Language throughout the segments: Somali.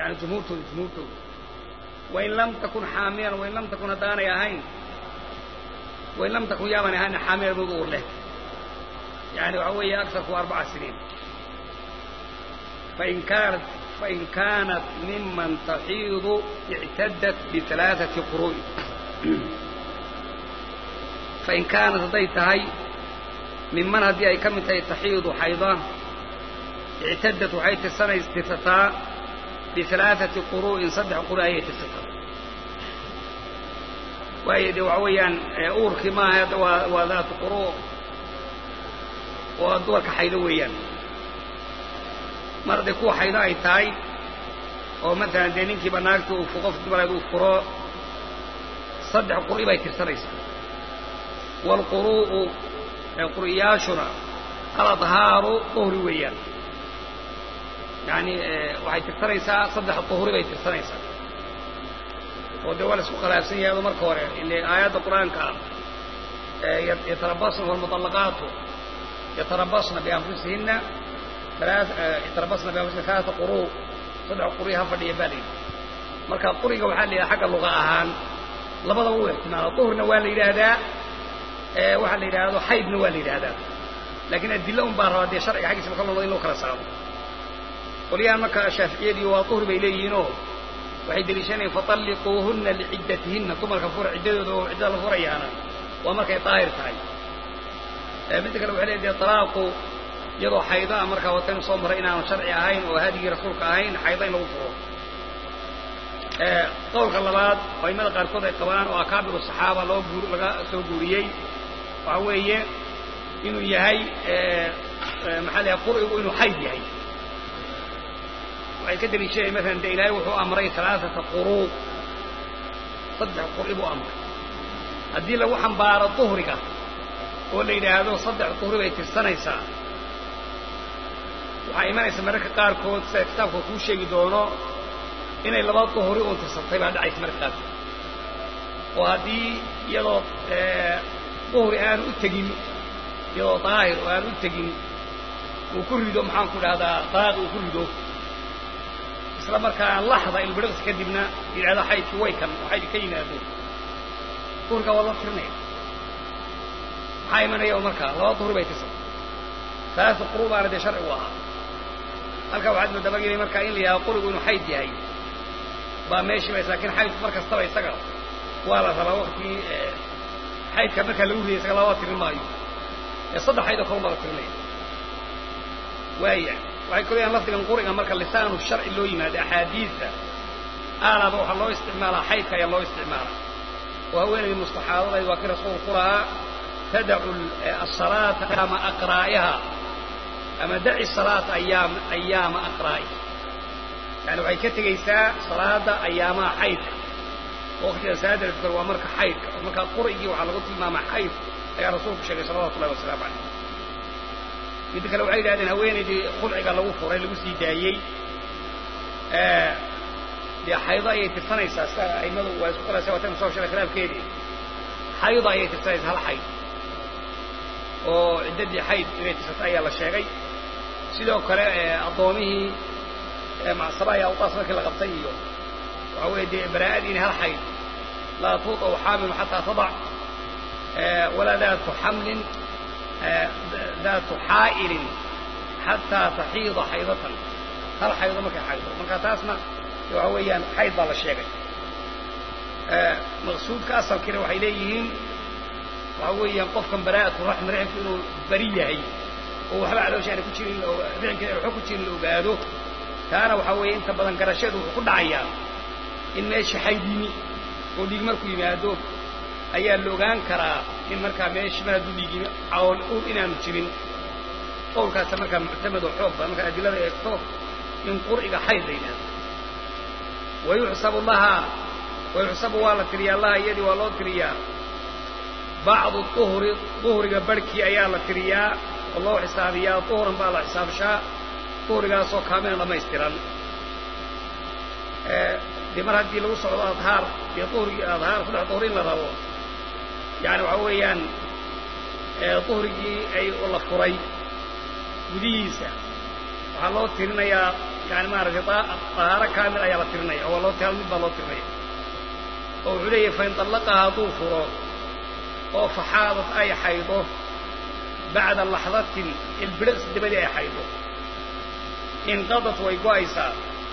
يعني جمهورته وإن لم تكن حاملا وإن لم تكن دانا يهين وإن لم تكن يامن يهين حاملا بذور له يعني وعوية أكثر من 4 سنين فإن كانت ممن تحيض اعتدت ب3 قروء فإن كانت ضيتهي ممن هدي أي كم تحيض حيضا اعتدت وحيث السنة استثتاء ب3 قروء 6 قروء أي استثتاء وأيدي وعويا أورك ما هذا وذات قروء ودول كحيلويا مرض كو حيضاء تاي أو مثلا دينك بناكتو وفقفت بلدو قروء 6 قروء باي ترسريس والقروء قروياشنا الأظهار طهرويا يعني waxay tirsanaysaa 3 طهور bay tirsanaysaa oo dawal isku qalaabsan yahay marka hore ilaa aayada quraanka yatarabasna wal mutallaqat yatarabasna bi anfusihinna yatarabasna bi anfusihinna 3 quru 3 quriha fadhiya bali marka quriga waxa la xagga luqa ahaan labada uu ihtimaal طهرna waa la yiraahdaa waxa la yiraahdo haydna waa la yiraahdaa laakiin adilla baa raadiyay sharciga xaqiisa marka loo inuu kala saaro وليان مكة الشافعية وطهر بإليهنو وحيد لشاني فطلقوهن لعدتهن ثم الكفور عدة الفريانا ومركة طائر تاي مثل قالوا عليه طلاق يضو حيضاء مركة وتن صوم رأينا شرعي هين وهذه رسولك هين حيضين لو فرو قول الله وإما قال كذا القوان وأكابر الصحابة لو سوجوريي وهو إنه يهي محل يقرئ إنه حيض يهي waxay ka daliishay مثلا ilaahay wuxuu amray 3 quru 3 quru amr hadii lagu xambaaro dhuhriga oo la yiraahdo 3 quru bay tirsanaysaa waxa imanaysa marka qaar kood sida kitaabku ku sheegi doono inay 2 dhuhri oo tirsatay baad dhacay marka qaar oo hadii iyadoo dhuhri aan u tagin iyadoo daahir aan u tagin uu ku rido maxaan ku dhahdaa daaq uu ku rido isla markaa lahda ilbiriqs kadibna iraada xaydkii way kan waxay ka yimaadeen qurga wada tirnay haymanaya markaa 2 dhuhur bay tisay 3 quru baa rada sharci waa halka waxaad dabagay markaa in liyaa qurgu inuu hayd yahay ba meeshii bay laakiin hayd markasta bay isaga wala raba waqti haydka marka lagu riyo isaga 2 tirin maayo 3 hayd oo kala tirnay waaya waxay kooyaan lafdigan quriga marka lisaanu sharci loo yimaado ahadiisa aalada waxa loo isticmaalaa haydka ayaa loo isticmaalaa waa weyn mustaxaadada waa kii rasuul quraha tad'u as-salata kama aqra'iha ama da'i as-salata ayyama aqra'i yani waxay ka tagaysaa salaada ayyama haydka waqtiga saadar fikr waa marka haydka marka qurigi waxa lagu tilmaamaa hayd ayaa rasuulku sheegay sallallahu alayhi wasallam mid kale waxay yiraahdeen haweeneydii khulciga lagu furay lagu sii daayay حيضة يتفنى ساسا أي ماذا ويسقط سوى تنصور شر خلاف كذي حيضة يتفنى هل حيض وعدد حيض يتفنى على الشيء سيدو كلا أضومه مع الصبايا أو تصلك الغطية وهو يدي برائدين هل حيض لا توطى حامل حتى تضع ولا ذات حمل ذات حائل حتى تحيض حيضة هل حيض مكان حيض مكان تاسمع وهويان حيض على الشيء مقصود كأصل كده وحيليهن وهويان قفكم براءة الرحم رحم إنه برية هي وحبا على وشي أنا كتشين رحم كده وحو كتشين لأقاده كان وحويان تبضان كرشاد وحكود عيام إن ماشي حيديني وديك مركو يمادوه أيان لوغان كرا إن مركا ماشي مادو ديكي أول أول إنا نتشبين قول كاسا مركا معتمد وحب مركا أدلة يكتوف من قرئك حيض لنا ويحسب والله تريا الله يدي والله تريا بعض الطهر بركي أيا الله تريا الله حسابيا طهرا بالله حساب شاء طهر قاسو كامل لما يستران دي مرة دي لو صعود أظهار دي طهر أظهار فلح طهرين لرهو يعني وعويان طهر أي والله فري وديسة وحلو ترنا يا يعني ما رجع طهارة كامل أي لا ترنا أو الله تعالى بالله ترنا أو عليه فإن طلقها طوفرا أو فحاضت أي حيضه بعد اللحظة البرقس دبدي أي حيضه انقضت ويقايسا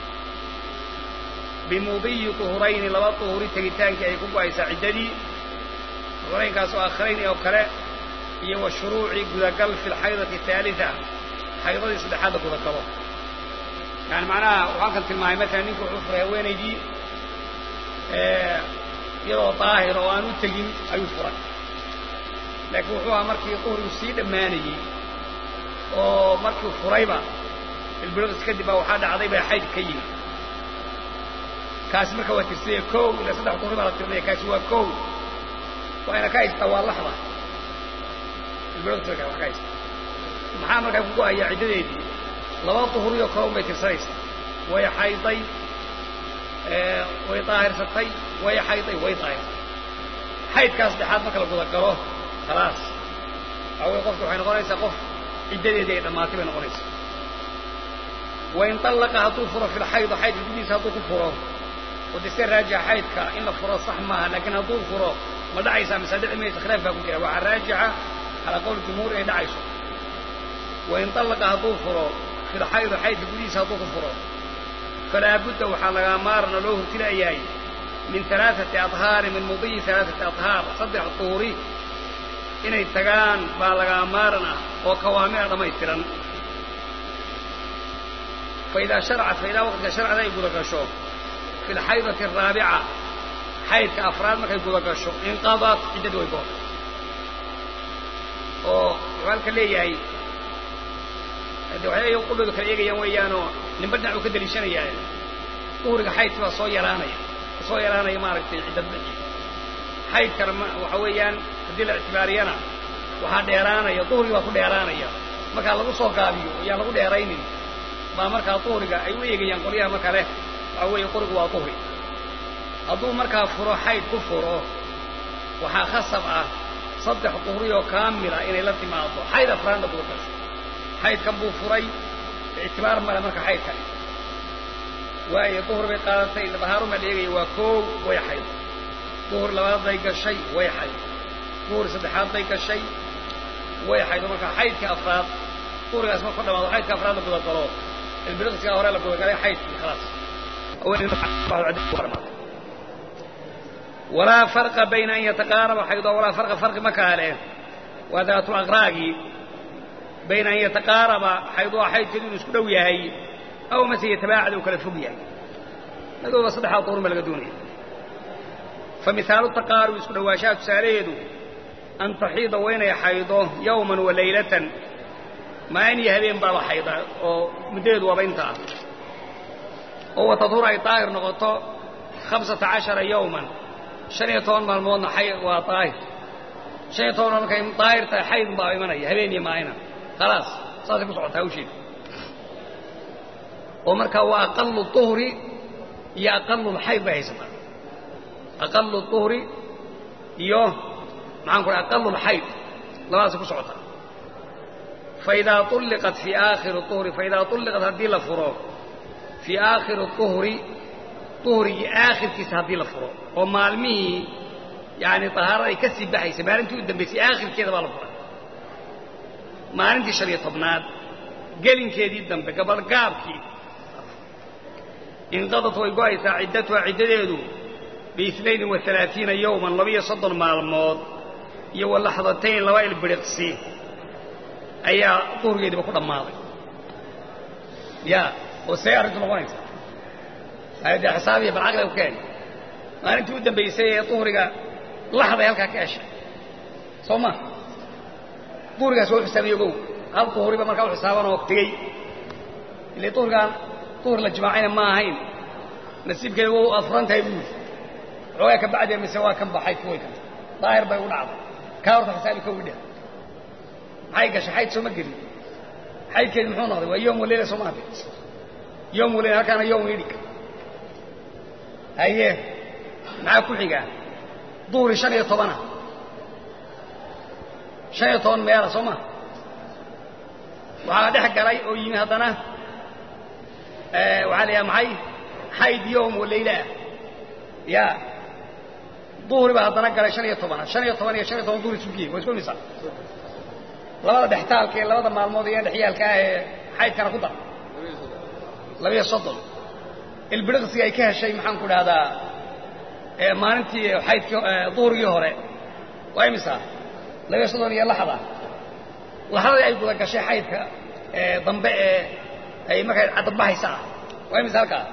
بمضي طهرين لبا طهوري تجتانك أي قايسا عددي طهرين كاسو آخرين أو كلا هي والشروع قل في الحيضة الثالثة حيضة سدحادة قل يعني معناها وعاكل في الماء مثلا نيكو عفرها وين يجي يرى طاهر وانو تجين أيو فرق لكن وحوها مركي طهر يسيد ماني ومركي فريبة البلغس كدبا وحادة عضيبة حيث كيين كاس مركا وترسيه كو إلا صدح طهر على الترمية كاس هو كو وأنا كايس طوال لحظة البلغس كدبا وكايس محامل كيف قوها هي عددي لبا طهر يوكو بيترسيس وهي حيطي وهي طاهر ستي وهي حيطي وهي طاهر حيط كاس دحاد مركا لقوة قروه خلاص أول قفت وحين قريسة قف عددي دي لما تبين قريسة وإن طلقها طوفر في الحيض حيث الجديس هطوف فره ودستير راجع حيثك إن فره صح معها لكن هطوف فره ما دعيسة مسادة علمية تخلاف بكم كده وعن راجعة على قول الجمهور إيه دعيسة وإن طلقها طوفر في الحيض حيث الجديس هطوف فره فلا بد وحلقا مارنا له تلأياي من 3 أطهار من مضي 3 أطهار صدع الطهوري إن التقان بالغا مارنا وكوامع رميترا فإذا شرعت فإذا وقت شرع ذا يقول لك شو في الحيضة الرابعة حيض كأفراد ما يقول لك شو انقضت عدة ويقول وقالك اللي ياي وحيا يقول لك اللي يجي ويانو نبدأ وكذا لشان يعني طورك حيض تبقى صويراني مارك عدة بجي حيض كرم وحويان هذه الاعتبارينا وحد يراني طوري وكل يراني ما كان له صوت قابيو يا له ديريني ما markaa طهriga ay u eegayaan qoliyaha marka leh away qorigu waa طهri haduu markaa furo xayd ku furo waxa khasab ah saddex طهriyo kaamila inay la timaado xayd afraad ku gasho xayd kan buu furay ictibaar ma marka xayd kan way طهر bay qaadatay bahaaru ma dheegay waa koow way xayd طهر labaad ay gashay way xayd طهر saddexaad ay gashay way xayd marka xaydka afraad طهrigaas ma ku dhamaado xaydka afraad ku galo البرغس يا هراء لقوا قال حيث خلاص ولا فرق بين أن يتقارب حيض ولا فرق مكانه وذات الأغراقي بين أن يتقارب حيض وحيض تدون اسكدوا ياهي أو مثل يتباعد وكالفوق ياهي هذا صدحة طور ملقدوني فمثال التقارب اسكدوا واشات ساريد أن تحيض وين يحيضه يوما وليلة ما إني هذين بابا حيضة أو مديد وبنتها أو تطور أي طائر نقطة 15 يوما شنيطون مرمون حي وطائر شنيطون مركين طائر تحيض بابا مني هذين يماينا خلاص صار بسعة توشيد ومركا وأقل الطهر هي أقل الحيض بحسنا أقل الطهر يوم معاكم أقل الحيض لا أسكت سعتها فإذا طلقت في آخر الطهر فإذا طلقت هذه الفروع في آخر الطهر طهر آخر كيس هذه الفروع وما علمه يعني طهارة يكسب بحيث ما أنت قدام بس آخر كذا بالفروع ما أنت شريط طبنات قلن كذي دم بقبل قابكي انقضت ويقايسة عدتها عدده ب32 يوما لم يصدر مع الموت يو اللحظتين لوائل برقسي أي طهر يدي بكل الماضي يا وسيارة المغنيسة هذا حسابي بالعقل وكان ما أنت قدام بيسي طهرك لحظة يلقى كاشا صوما طهرك سوى حسابي يقول هل طهري بمركب حسابنا وقتي اللي طهر للجماعين ما هين نسيب كده هو أفرنت هيبوز روايك بعد يوم سوا كم بحيث ويكم طاهر بيقول عظم كارت حسابي كوده هاي قش حيث سو مقري حيث كده محون نغضي ويوم وليلة سو ماضي يوم وليلة كان يوم يديك هاي معاكم حقا ظهري شنية طبنا شنية طبنا ميارة سوما وعاد حق علي ويمي هدنا وعليها معي حيد يوم والليلة يا ظهري بقى تنقل شنية طبعا ظهري سبكي ويسكون مثال لماذا بيحتال كي لماذا مع الماضي يحيال كاه حيد كان خضر لم يصدق البرغسي أي كه شيء محن كل هذا ما أنتي حيد ظهري هراء وأي مثال لم يصدق يا لحظة يقول لك شيء حيد ضمبئ أي ما كان عطبها ساعة وأي مثال كه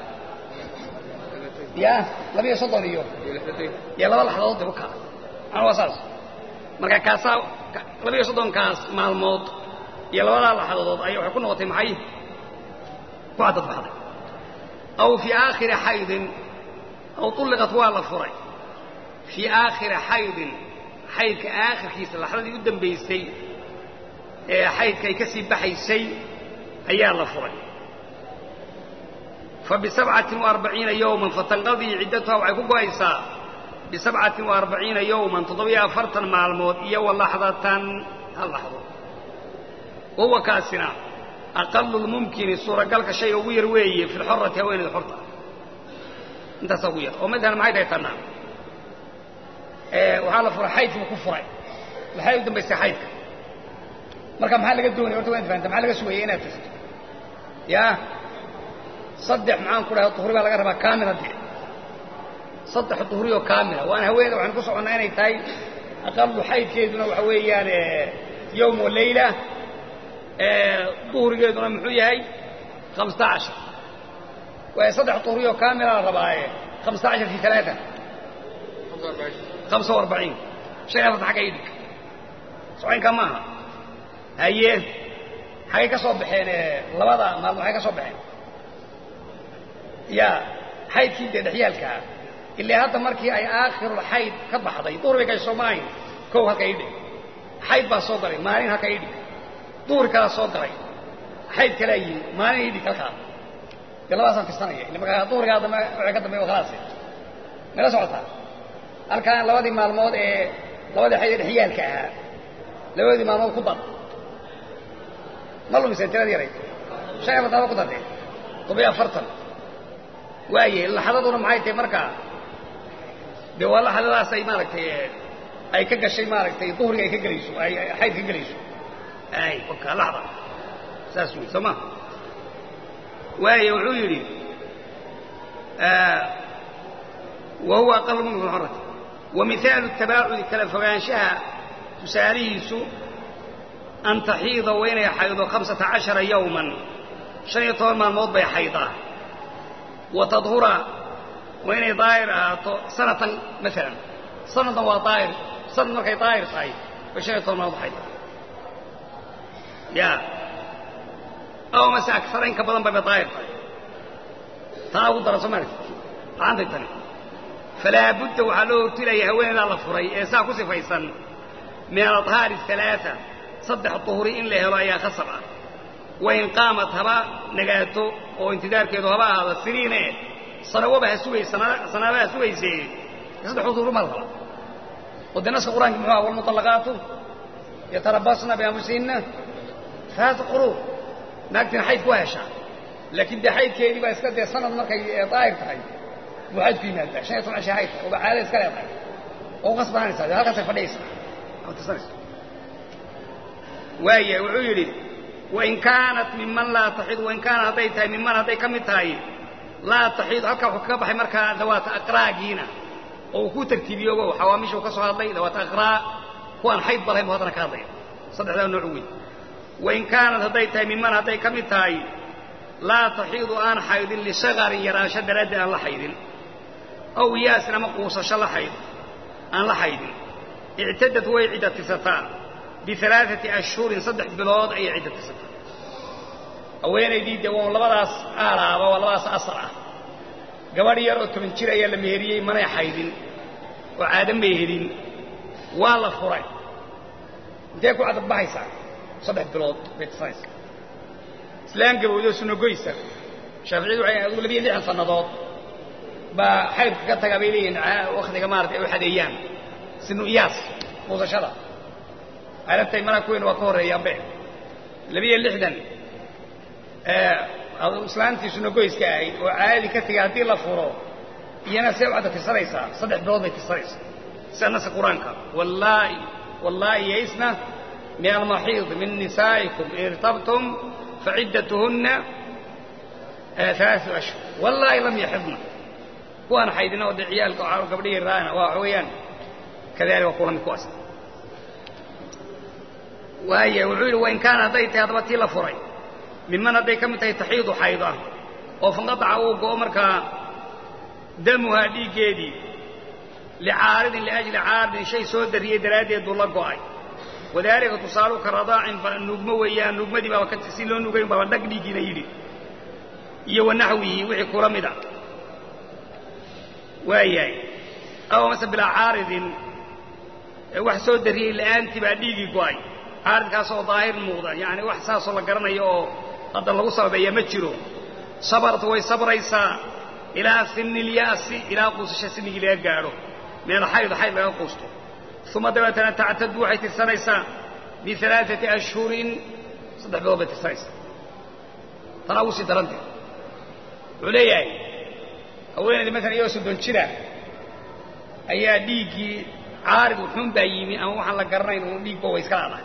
يا لم يصدق اليوم يا لا لحظة ضد بكرة أنا وصلت مركا كاسا لم يصدق كاس مع الموت يا لا لحظة ضد أيوة يكون وقت معي بعد البحر أو في آخر حيض أو طلقت والله فري في آخر حيض كآخر كيس اللحظة دي قدام بيسي حيض كي كسب بحيسي أيها الله فري ب47 يوما فتنقضي عدتها وعيكوكو أيسا ب47 يوما تضويها فرطا مع الموت إيو اللحظة اللحظة وهو كاسنا أقل الممكن الصورة قالك شيء ويروي في الحرة وين الحرة انت سوير ومثلا معي دايتنا وحالة فرح حيث وكفرين الحيث دم بيسي حيث مركا محل قدوني وانت وين فانت محل قسوي هنا تسد يا صدح معاهم كلها الطهورية بقى لقربها كاملة دي صدح الطهورية كاملة وانا هويدا وعن قصة عنانا يتاي أقل حيث كيدنا وحويا يوم والليلة طهورية دون محوية هاي 15 ويصدح الطهورية كاملة رباية 15 في 3 45 شيء يفتح حق ايدك سوين كماها هاي حاجة كصبحين لبضا مالو حاجة كصبحين يا حيد كيد دحيالك اللي هذا مركي أي آخر الحيد كبحضي طور بك السماين كو هكا يدي حيد با صوغري مالين هكا يدي طور كلا صوغري حيد كلا يدي مالين يدي كالكا يلا باسان في السنة اللي بقى طور هذا ما عقد ما وخلاص ملا سعطها الكان لودي مع الموت لودي حيد دحيالك لودي مع الموت كبر مالو مسنتين دي ريت شيء ما تابع قدرتي طبيعة فرطا waaye laxadaduna maxay tahay marka de wala laxadadaas ay maaragtay ay ka gashay maaragtay duhriga ay ka galayso ay xayd ka galayso ay waka laxda saas weey sama waaye wuxuu yiri وهو أقل من الحرة ومثال التباعد كالفغانشها تساليه أن تحيض وين يحيض 15 يوما شيطان ما الموت بيحيضه وتظهر وين ضاير سنة مثلا سنة وطائر سنة مركي طائر صحيح وشيطان ما ضحيض يا أو مسا أكثرين كبضان بطائر تعود رسمالك عندك تاني فلا بد وحلوه تلي هوين على فري إيسا كسي فيسا من الأطهار الثلاثة صدح الطهوري إن له رأيها خسرة وإن قامت هبا نقاته وانتدار كيدو هبا هذا السنين صنوبها سوي صنوبها سوي سي يصدح الطهور مرة ودي نسخ القرآن جمعها والمطلقات يتربصن بأنفسهن ثلاث قروء ناكتن حيث وهشا لكن دي حيث كيدي بقى اسكت دي سنة مركي طائر تحيث وحيد في مالك عشان يطلع شيء حيث وبعالي اسكال يطلع وغصب عن الإنسان هذا كسر فليس أو تصنس وهي وعيري وإن كانت ممن لا تحيض وإن كان هديتها ممن هديك كمتهاي لا تحيض هكا حكا مركا ذوات أقراء جينا وكو ترتيبيه وحواميش وكسو هذي ذوات أقراء كوان حيض برهم وهذا كاضي صدق ذا النعوي وإن كانت هديتها ممن هديك كمتهاي لا تحيض آن حيض لصغر يرى شد رد أن لا حيض أو ياسنا مقوصة شلا حيض أن لا حيض اعتدت ويعدة ستان ب3 أشهر صدح بلاد أي عدة ستان أوين يديد وان لبراس آلابا ولبراس أسرع قبل يرؤت من شرعي المهرية من حيض وعادم مهرين والله فرعي ديكو عدد بحيسا صدح بلاد بيت سايس سلام قبل سنو قيسر شافعي وعي أقول لبي لحن صنادات بحيث قطة قبيلين واخذ قمارة أو حد أيام سنو إياس موضة شرع عرفت منا كوين وكور يا بيه لبي اللحدن islaantii sunno goyska ahayd oo caadi ka tagay haddii la furo iyana see waxaad tirsanaysaa 3 bilood bay tirsanaysaa sida naska quraanka wallaahi yaisna min al-mahiid min nisaa'ikum irtabtum fa'iddatuhunna 3 ashhur wallaahi lam yahidna kuwan haydina oo ciyaalka oo gabdhihi raana waa xooyaan kadaalika kuwan ku asal waaye wuxuu in kaana hadayta hadabtii la furay mimman haday kamid tahiidu hayda oo fanqadaca uu go markaa damuha dhiigeedii لعارض لأجل عارض شيء سود الرئي درادي يدو الله قوي وذلك تصالوا كرضاع فالنجمة ويا النجمة دي بقى كتسيلون نجمة بقى نقدي كنا يدي يو نحوه وحي كرمدا وياي أو مثلا بلا عارض واحد سود الرئي الآن تبقى ديجي قوي عارض كاسو ظاهر الموضة يعني واحد ساس الله قرنا يو قد الله وصل بيمتشرو صبرت ويصبر يسا إلى سن الياس إلى قوس سن إلى قارو من الحيض حيض لا قوسته ثم دبتنا تعتد وحيت السنيسة ب3 أشهر صدح بوابة السنيسة تراوسي درنتي عليا أولا اللي مثلا يوسف دون شرع أيها ديكي عارض وحن بايمي أو وحن لقرنين وديك بوا يسكالا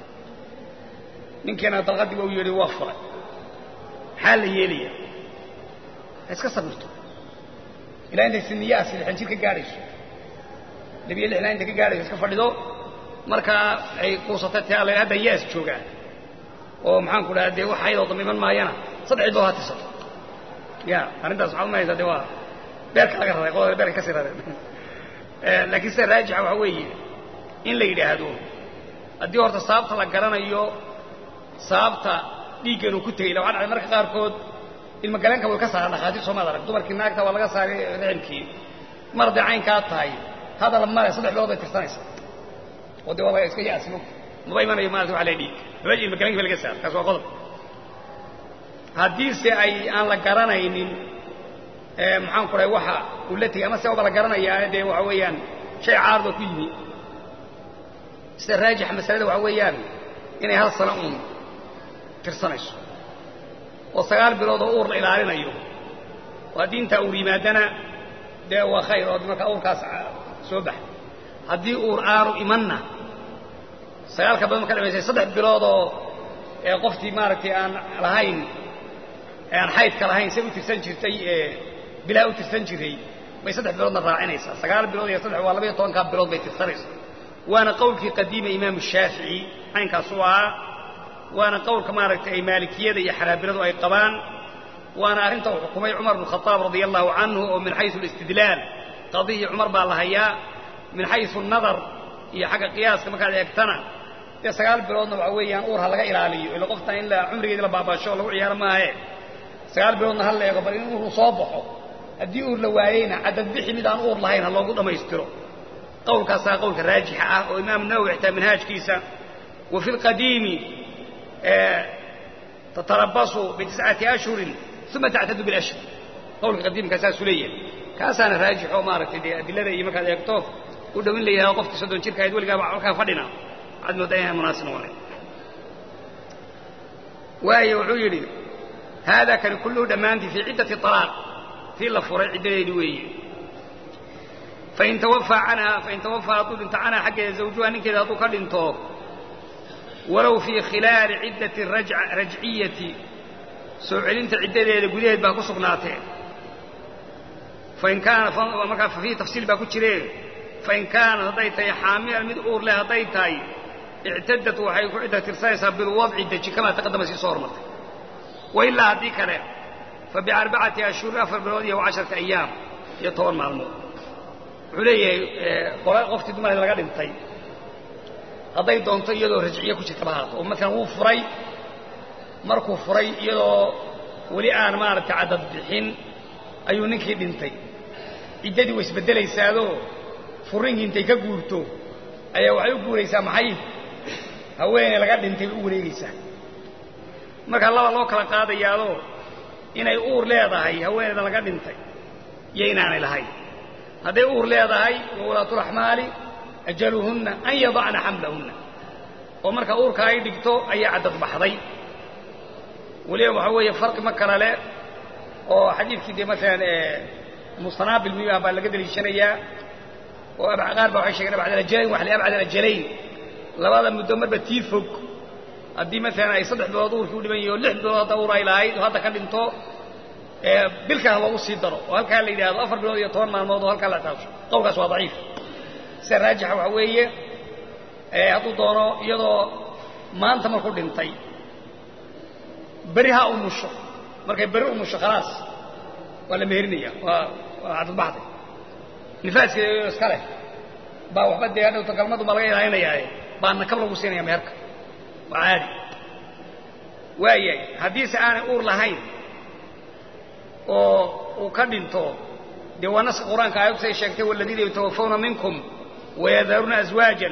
من كان تغدي ويولي وفر حال يلي اسكا صبرتو إلى أن السنياس اللي حنشيك قارش نبي اللي إلى أنك قارش اسكا فردو مركا أي قوصتها على هذا ياس شوقا ومحان كل هذا هو حيض ضميما ما ينا صدع دوها تصد يا أنت سبحان الله إذا دوا بارك لك هذا يقول بارك كسر هذا لكن سراجع وحوي إن لي هذا أدي ورت صابت لك قرنا يو صابت ديجنو كتير لو أنا مركا قاركود المجالين كانوا كسر على خاتم سما درك دمر كناك تا ولا كسر نعمكي مرضى عين كاتاي هذا لما يصلح له بيت الثاني ودي والله يسكي اسمه مبين ما يمارس على دي رجل المجالين في الكسر كسر غلط حديث اي ان لا غرانين maxaan ku raay waxa ulati ama sabab la garanayaa ee waxa weeyaan shay caardo ku yimi sida raajix masalada waxa weeyaan inay hal sano tirsanayso oo 9 bilood oo uur la ilaalinayo waa diinta uur yimaadana de waa khayr oo marka uurkaas soo bax hadii uur aanu imanna 9 ka badan marka dhameysay 3 bilood oo qoftii maaragtay aan lahayn aan hayd ka lahayn si uu tirsan jirtay bila uu tirsan jiray bay 3 bilood raacinaysa 9 bilood iyo 3 waa 12 bilood bay tirsanaysa waana qowlkii qadiima imaam shaafici aynkaas waa وانا قول كما رأيت أي مالكية يا حنابلة أي قبان وانا أرنت حكومي عمر بن الخطاب رضي الله عنه ومن حيث الاستدلال قضية عمر بالله من حيث النظر هي حق قياس كما كان يقتنع يسقال بلون وعويا أورها لقى إلالي إلا قفتا إلا عمري إلا بابا الشغل وعيار ما هي سقال بلون هلا يقبل إنه صابحه أدي أور لوايين عدد بحي مدان أور لهين الله قد ما يستره قول كاسا قول راجحة وإمام النووي احتى منهاج كيسا وفي القديم تتربصوا ب9 أشهر ثم تعتدوا بالأشهر قول القديم كاسا سليا كاسا أنا راجح ومارك أدلة إيما كذا يكتوف ودوين لي وقفت سدون شركة يدول لك فدنا عدنا دائما مناسب ولي وهي وعيري هذا كان كله دمانتي في عدة طلاق في الفرع عدة يدوية فإن توفى أطول انت عنها حق زوجها نك إذا أطول انتوه ولو في خلال عدة رجعية سوعلنت عدة لقديد باكو سقناتين فإن كان ففي تفصيل باكو تشريه فإن كان هديتي حامل المدعور لها هديتي اعتدت وحيكو عدة ترسايسها بالوضع عدة كما تقدم في صورمت وإلا هديك له فب4 أشهر أفر بالوضع و10 أيام يطول مع الموت علي قفتي دماء لقد انتهي hadday doonto iyadoo rajciye ku jirta bahaad oo markan uu furay markuu furay iyadoo wali aan maarta cadad bixin ayuu ninkii dhintay ciidadii way isbedelaysaado furinki intay ka guurto ayaa waxay u guuraysaa maxay haweeney laga dhintay u wareegaysaa marka loo kala qaadayaado inay uur leedahay haweeneyda laga dhintay iyo inaanay lahayn hadday uur leedahay walaatu rahmaali أجلهن أن يضعن حملهن ومرك أورك أي دكتو أي عدد بحضي وليه وحوي فرق مكة له أو حديث كده مثلا مصنع بالمياه بالقدر الشنية وأبعد غرب وعشرين أبعد الجلين وحلي أبعد الجلين لبعض المدمر بتيفك أدي مثلا أي صدح بوضور كل من يولح بوضور إلى عيد وهذا كان انتو بالكه الله وصيدره وهل كان اللي هذا أفر بلود يتورنا الموضوع هل كان لا تعرف قولك سوا ضعيف سراجح وحوية هذا دونه يضو ما أنت ما كل انتي بريها أمشو مركب بري أمشو خلاص ولا مهرنية وعد البعض نفاس يسكره باو بدي أنا وتكلمت وملقي هنا يا بان كبر وسين يا مهرك وعادي وايي حديث أنا أقول لهين وكدنتو دي ونص القرآن كآيات سيشكتي والذين يتوفون منكم ويذرون أزواجا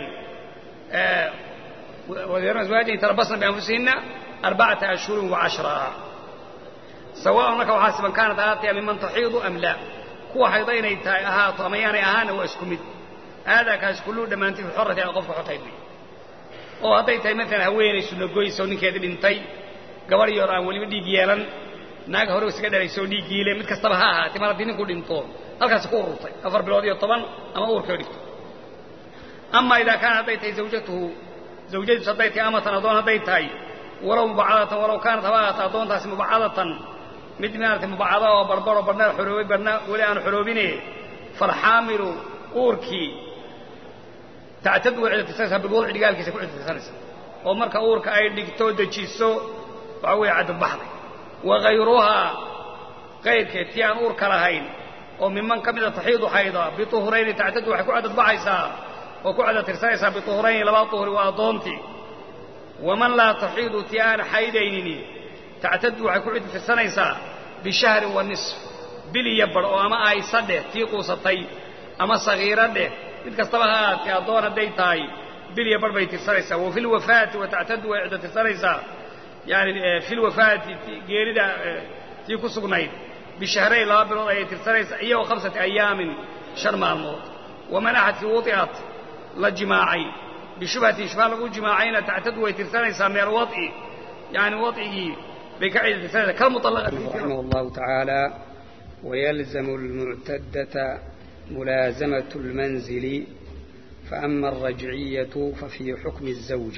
يتربصن بأنفسهن 4 أشهر و10 سواء أنك وحاسبا كانت آتية ممن تحيض أم لا كوا حيضين يتاي أهات وميان أهان واسكمد هذا كاس كله دما أنت في الحرة يعني قفك حطيبني وهذا يتاي مثلا هوين سنقوي سوني كذب انتي قبر يران ولي بدي جيالا ناق هورو سكدر يسوني جيله mid kastaba ha ahaatay mar diin ku dhinto halkaas ku ururtay 4 bilood iyo 10 ama uur ka dhigto amma ida kana baytay zawjadu sadaytay ama tanadoon haday tahay walaw bacadatan walaw kanat hawaata doontaas mubacadatan mid meelta mubacada oo barbaro barna xuroobi barna wali aan xuroobine farxaamiru uurki taatadu wada tisasa bigool cidgaalkiisa ku cidsanaysa oo marka uurka ay dhigto dajiso waxa way cad baxday وغيرها غير كتيان أور كلهين وممن كمل تحيض حيضا بطهرين تعتد وحكوعدة بعيسا وكوعدة ترسايسا بطهرين لبا طهر وأضونتي ومن لا تحيض تيان حيدينني تعتد وحكوعدة ترسايسا بشهر والنصف بلي يبر وما أي صده تيقو سطي أما صغيرة ده إذكستبها تيادون الديتاي بلي يبر بيت ترسايسا وفي الوفاة وتعتد وعدة ترسايسا يعني في الوفاة جيردا تيكو سقنايد بشهرين لا بلون أي ترسليس أيه و5 أيام شرم الموت ومنعت وطئت للجماعي بشبهة شمال جماعين تعتد وترسليس من الوطئ يعني وطئه بكعيد ترسليس كالمطلقة رحمه الله تعالى ويلزم المعتدة ملازمة المنزل فأما الرجعية ففي حكم الزوج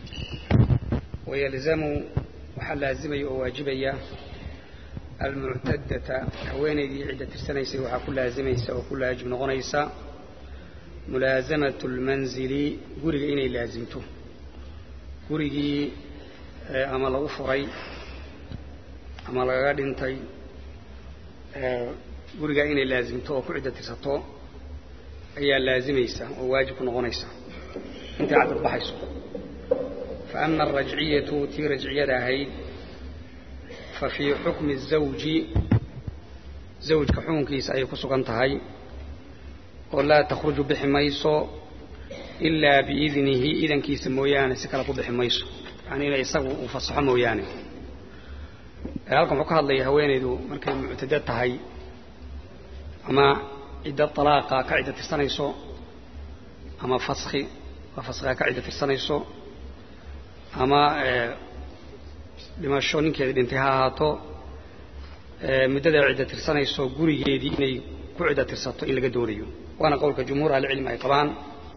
ويلزم وحلازمي وواجبي المعتدة هويني عدة السنة وحكل لازميسا وكل يجب نغنيسا ملازمة المنزل قرق إني لازمته قرقي أما لو فري أما لغاد انتي قرق إني لازمته وكل عدة السطو هي لازميسا وواجب نغنيسا انت عدد بحيسو فأما الرجعية تي رجعية هاي ففي حكم الزوج زوج كحون كيس أي كسوغان تهي ولا تخرج بحميسو إلا بإذنه إذن كيس موياني سكالكو بحميسو يعني لا يساقوا وفصحا موياني هلكم حكا الله هويني دو مركا معتدات تهي أما عدة طلاقة كعدة السنيسو أما فسخي وفسخها كعدة السنيسو أما dhimasho ninkeeda dhintay ha ahaato muddada cidda tirsanayso gurigeedii inay ku cidda tirsato in laga doonayo waana qowlka jumhuur ahlicilmi ay qabaan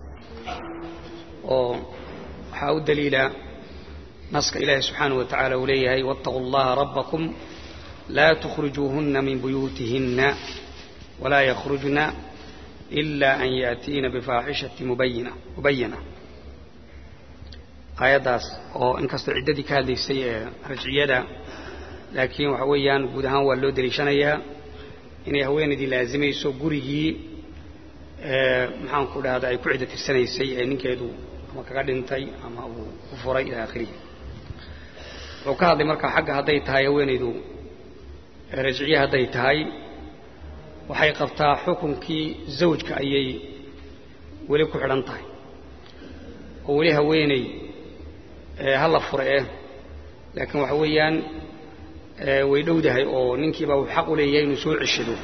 oo waxaa u daliila naska ilaahi subxaanahu watacaala uu leeyahay wattaquu allaha rabbakum laa tukhrijuuhunna min buyuutihinna walaa yakhrujna ila an yaatiina bifaaxishati mubayana aayadaas oo inkastoo ciddadii ka hadlaysay ee rajciyada laakiin waxa weeyaan guud ahaan waa loo daliishanayaa inay haweenaydii laazimayso gurigii maxaan ku dhahdaa ay ku cidda tirsanaysay ee ninkeedu ama kaga dhintay ama uu ku furay ila aakhirihi wuxuu ka hadlay markaa xagga hadday tahay haweenaydu rajciye hadday tahay waxay qabtaa xukunkii zawjka ayay weli ku xidhan tahay oo weli haweenay هلا فرقه لكن وحويان ويدودها أو ننكي بقى حق ليه نسوع الشدو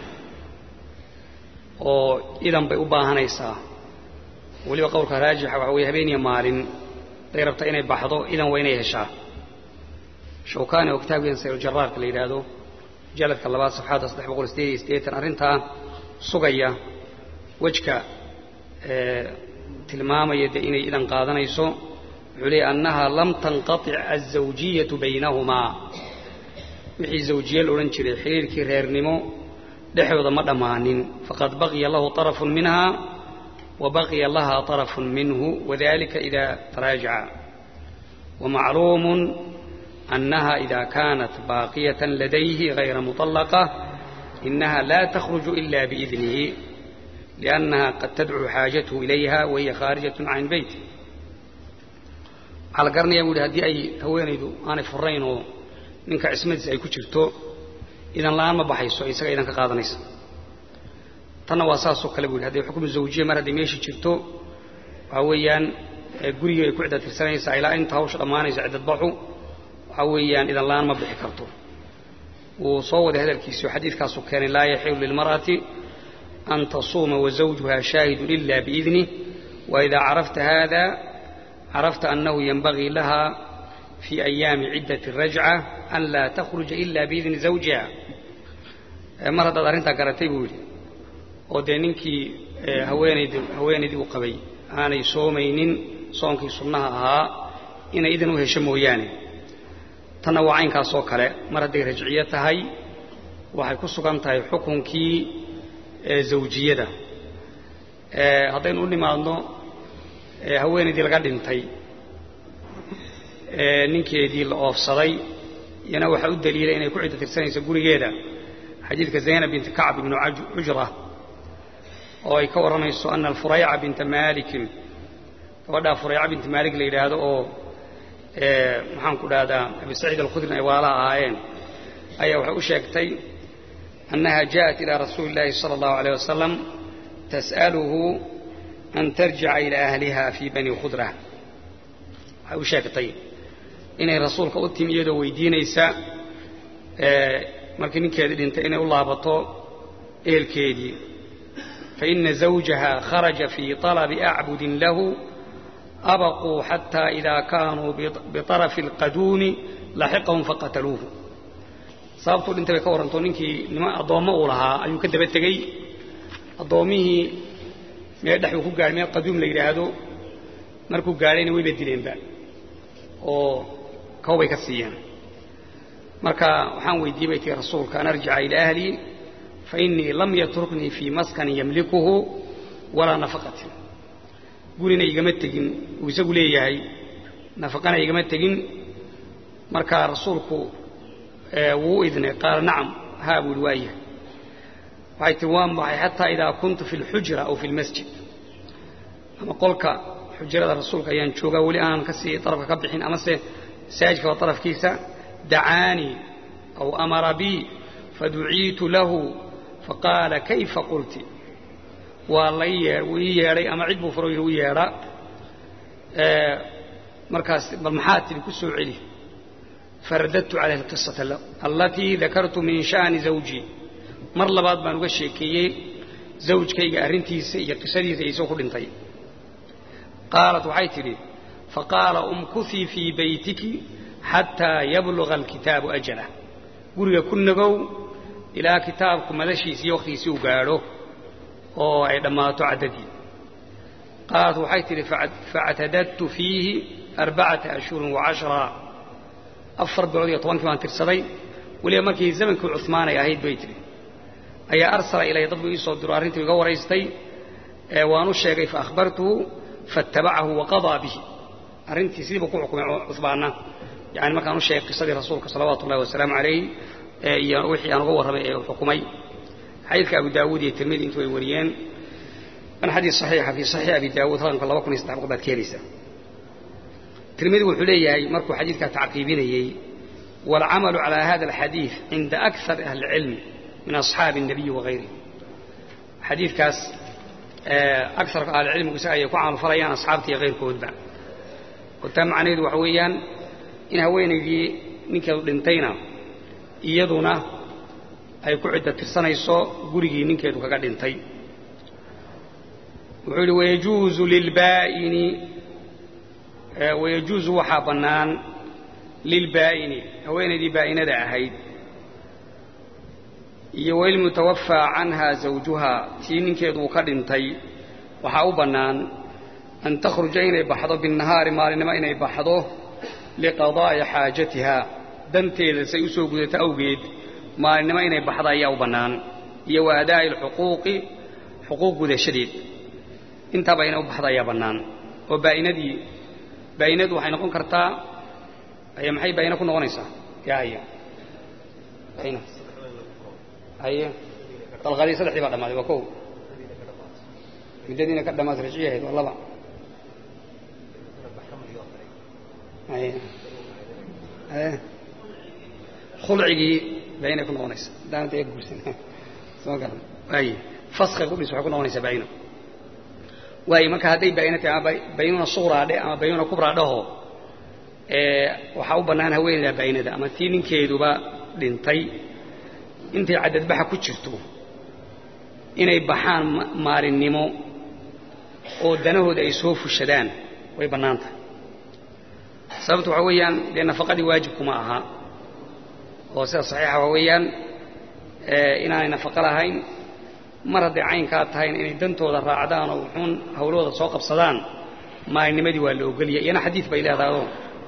أو إذا بأباها نيسا ولي بقول كراجح وحويها بين يمارن غير بتأني بحضو إذا وين يهشا shawkaani oo kitaabkiisa sayr jarraarka la yiraahdo jaladka labaad safxada 388 arinta sugaya wajka tilmaamaya inay idan qaadanayso wuxuu annaha lam tanqati' az-zawjiyyah baynahuma wixii zawjiyal oran jiray xiriirkii reernimo dhexdooda ma dhamaanin faqad baqiya lahu tarafun minha wa baqiya laha tarafun minhu wadhālika idha taraja'a wa ma'lumun أنها إذا كانت باقية لديه غير مطلقة إنها لا تخرج إلا بإذنه لأنها قد تدعو حاجته إليها وهي خارجة عن بيته على قرن يقول هذه أي هوينيدو أنا فرين منك اسمت أي كتشرتو إذا لا ما بحيسو إذا إذا كقاضنيس تنواساسو كلبول هذه حكم الزوجية مرة دميشي تشرتو هويان قريه يكعد ترسانيس إلى أن تهوش أمانيس عدد ضحو حويان إذا الله ما بحكرته وصود هذا الكيس حديث كاسو كان لا يحل للمرأة أن تصوم وزوجها شاهد إلا بإذنه وإذا عرفت هذا عرفت أنه ينبغي لها في أيام عدة الرجعة أن لا تخرج إلا بإذن زوجها مرة دارين تقرأتي بولي ودينينكي هويني دي وقبي أنا يصومين صومكي صنها إن إذن هشمو يعني تنوعين كاسو كله مرة دي رجعية هاي waxay ku sugan tahay xukunkii zawjiyada hadaynu u nimaadno haweeneydii laga dhintay ninkeedii la oofsaday yana waxa u daliilay inay ku cidda tirsanayso gurigeeda xadiidka Zaynab bint Ka'b ibn Ujra oo ay ka waramayso anna al-Furay'a bint Malik gabadha Furay'a bint Malik la yiraahdo oo maxaan ku dhahdaa Abi Sa'id al-Khudri ay walaalaha ahaayeen ayaa waxa u sheegtay أنها جاءت إلى رسول الله صلى الله عليه وسلم تسأله أن ترجع إلى أهلها في بني خضرة أو شاكتين إن رسول قلتم يدو ويدين إيساء مركنين كذلك إنت إن الله بطو إيل كيدي فإن زوجها خرج في طلب أعبد له أبقوا حتى إذا كانوا بطرف القدوم لحقهم فقتلوه sababtu dhintay ka waranto ninkii nima adoomo uu lahaa ayuu ka daba tagay adoomihi meel dhaxu ku gaaray qaduum la yiraahdo markuu gaarayna way bedileenba oo kawbay ka siiyeen marka waxaan weydiiyay tii rasuulka aan arji'a ila ahli fa inni lam yatrukni fi maskan yamlikuhu wala nafaqatin gurina igama tagin uu isagu leeyahay nafaqana igama tagin marka rasuulku وإذن قال نعم هاب الوايه وعيتوان بحي حتى إذا كنت في الحجرة أو في المسجد أما قولك حجرة رسولك ينشوغا ولي أنا كسي طرفك كبحين أما ساجك وطرف كيسا دعاني أو أمر بي فدعيت له فقال كيف قلت والله وياري أما عجبه فروي ويارا مركز بالمحاتي لكسو عليه فرددت عليه القصة التي ذكرت من شأن زوجي مر لبعض ما نقول كي زوج كي أرنتي قصدي سيسوق لنتي قالت وحيتري فقال أمكثي في بيتك حتى يبلغ الكتاب أجله قل يكون نقو إلى كتابكم ملشي سيوختي سيوقاره أو عندما تعددي قالت وحيتري فاعتددت فيه 4 أشهر و10 أفر بعضي طوان كمان ترسلي ولي مركي زمن كل عثمان يا هيد بيتري أي أرسل إلى يضرب يسوع درارين تجور يستي وانو الشيء فأخبرته فاتبعه وقضى به أرنتي سيب قوعكم عثمان يعني ما كانوا الشيء قصة رسولك صلوات الله والسلام عليه يوحي أنا غور حكمي حديث أبو داود الترمذي أنتوا يوريان من حديث صحيح في صحيح أبي داود هذا الله وكن يستحق بعد كارثة الترمذي وحليه مركو حديث تعقيبين والعمل على هذا الحديث عند أكثر أهل العلم من أصحاب النبي وغيره حديث كاس أكثر أهل العلم يكون عن فريان أصحابتي غير كودبا وتم عنيد وحويا إن هوين يجي نكا دنتينا يدنا أي كعدة السنة يسو قريجي نكا دوكا دنتي ويجوز للبائن ويجوز وحابنان lilbaa'ini haweenaydii baa'inada ahayd iyo walmutawaffaa canhaa zawjuhaa tii ninkeedu uu ka dhintay waxaa u bannaan an takhruja inay baxdo binnahaari maalinimo inay baxdo liqadaa'i xaajatihaa danteeda say u soo gudato awgeed maalinimo inay baxdo ayaa u bannaan iyo wa adaa'i alxuquuqi xuquuq gudashadeed intaaba inay u baxdo ayaa bannaan oo baa'inadu waxay noqon kartaa maxay baa'ino ku noqonaysaa dalqadii saddexdii baa dhammaaday waa kow muddadiina ka dhammaatay rajciya ahayd waa laba khulcigii baa'inay ku noqonaysa daanta ee guursan soo garan faskay ku dhis waxay ku noqonaysaa baa'ino waayo marka hadday baa'ino tahay ama baynuna sughraa dhe ama baynuna kubraa dhaho waxaa u bannaan haweeneyda baa'inada ama tii ninkeeduba dhintay intay cadadbaxa ku jirto inay baxaan maalinnimo oo danahooda ay soo fushadaan way bannaan tahay sababtu waxaa weeyaan dee nafaqadii waajibkuma aha oo sida saxiixa waa weeyaan inaanay nafaqo lahayn mar hadday caynkaa tahayna inay dantooda raacdaan oo wuxuun hawlahooda soo qabsadaan maalinnimadii waa la ogoliya iyana xadiid bay leedahay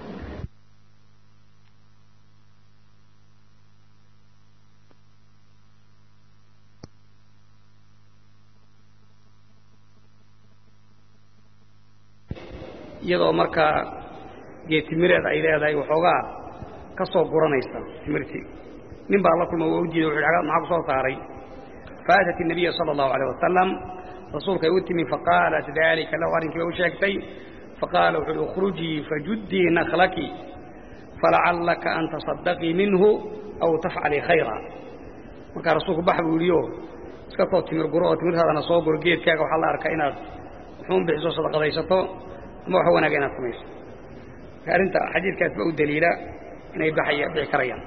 iyadoo markaa geed timireed ay leedahay waxoogaa ka soo guranaysa timirtii nin baa la kulma waa u diiday wuxuu maxaa ku soo saaray faatat الnabiya salى الlahu عalيه wasalam rasuulkay u timi faqaalat dalika lahu arrinkii bay u sheegtay faqaala wuxu uhi ukhrujii fajuddii naklaki falacallaka an taصadaqii minhu aw tafcalii khayra markaa rasuulku bax buu yidhi oo iska soo timir guro oo timirtaadana soo guro geedkaaga waxaa la arkaa inaad wuxuun bixiso sadaqadaysato ama waxa wanaaga inaad samayso arrinta xadiidkaas ba u daliila inay bixi karayaan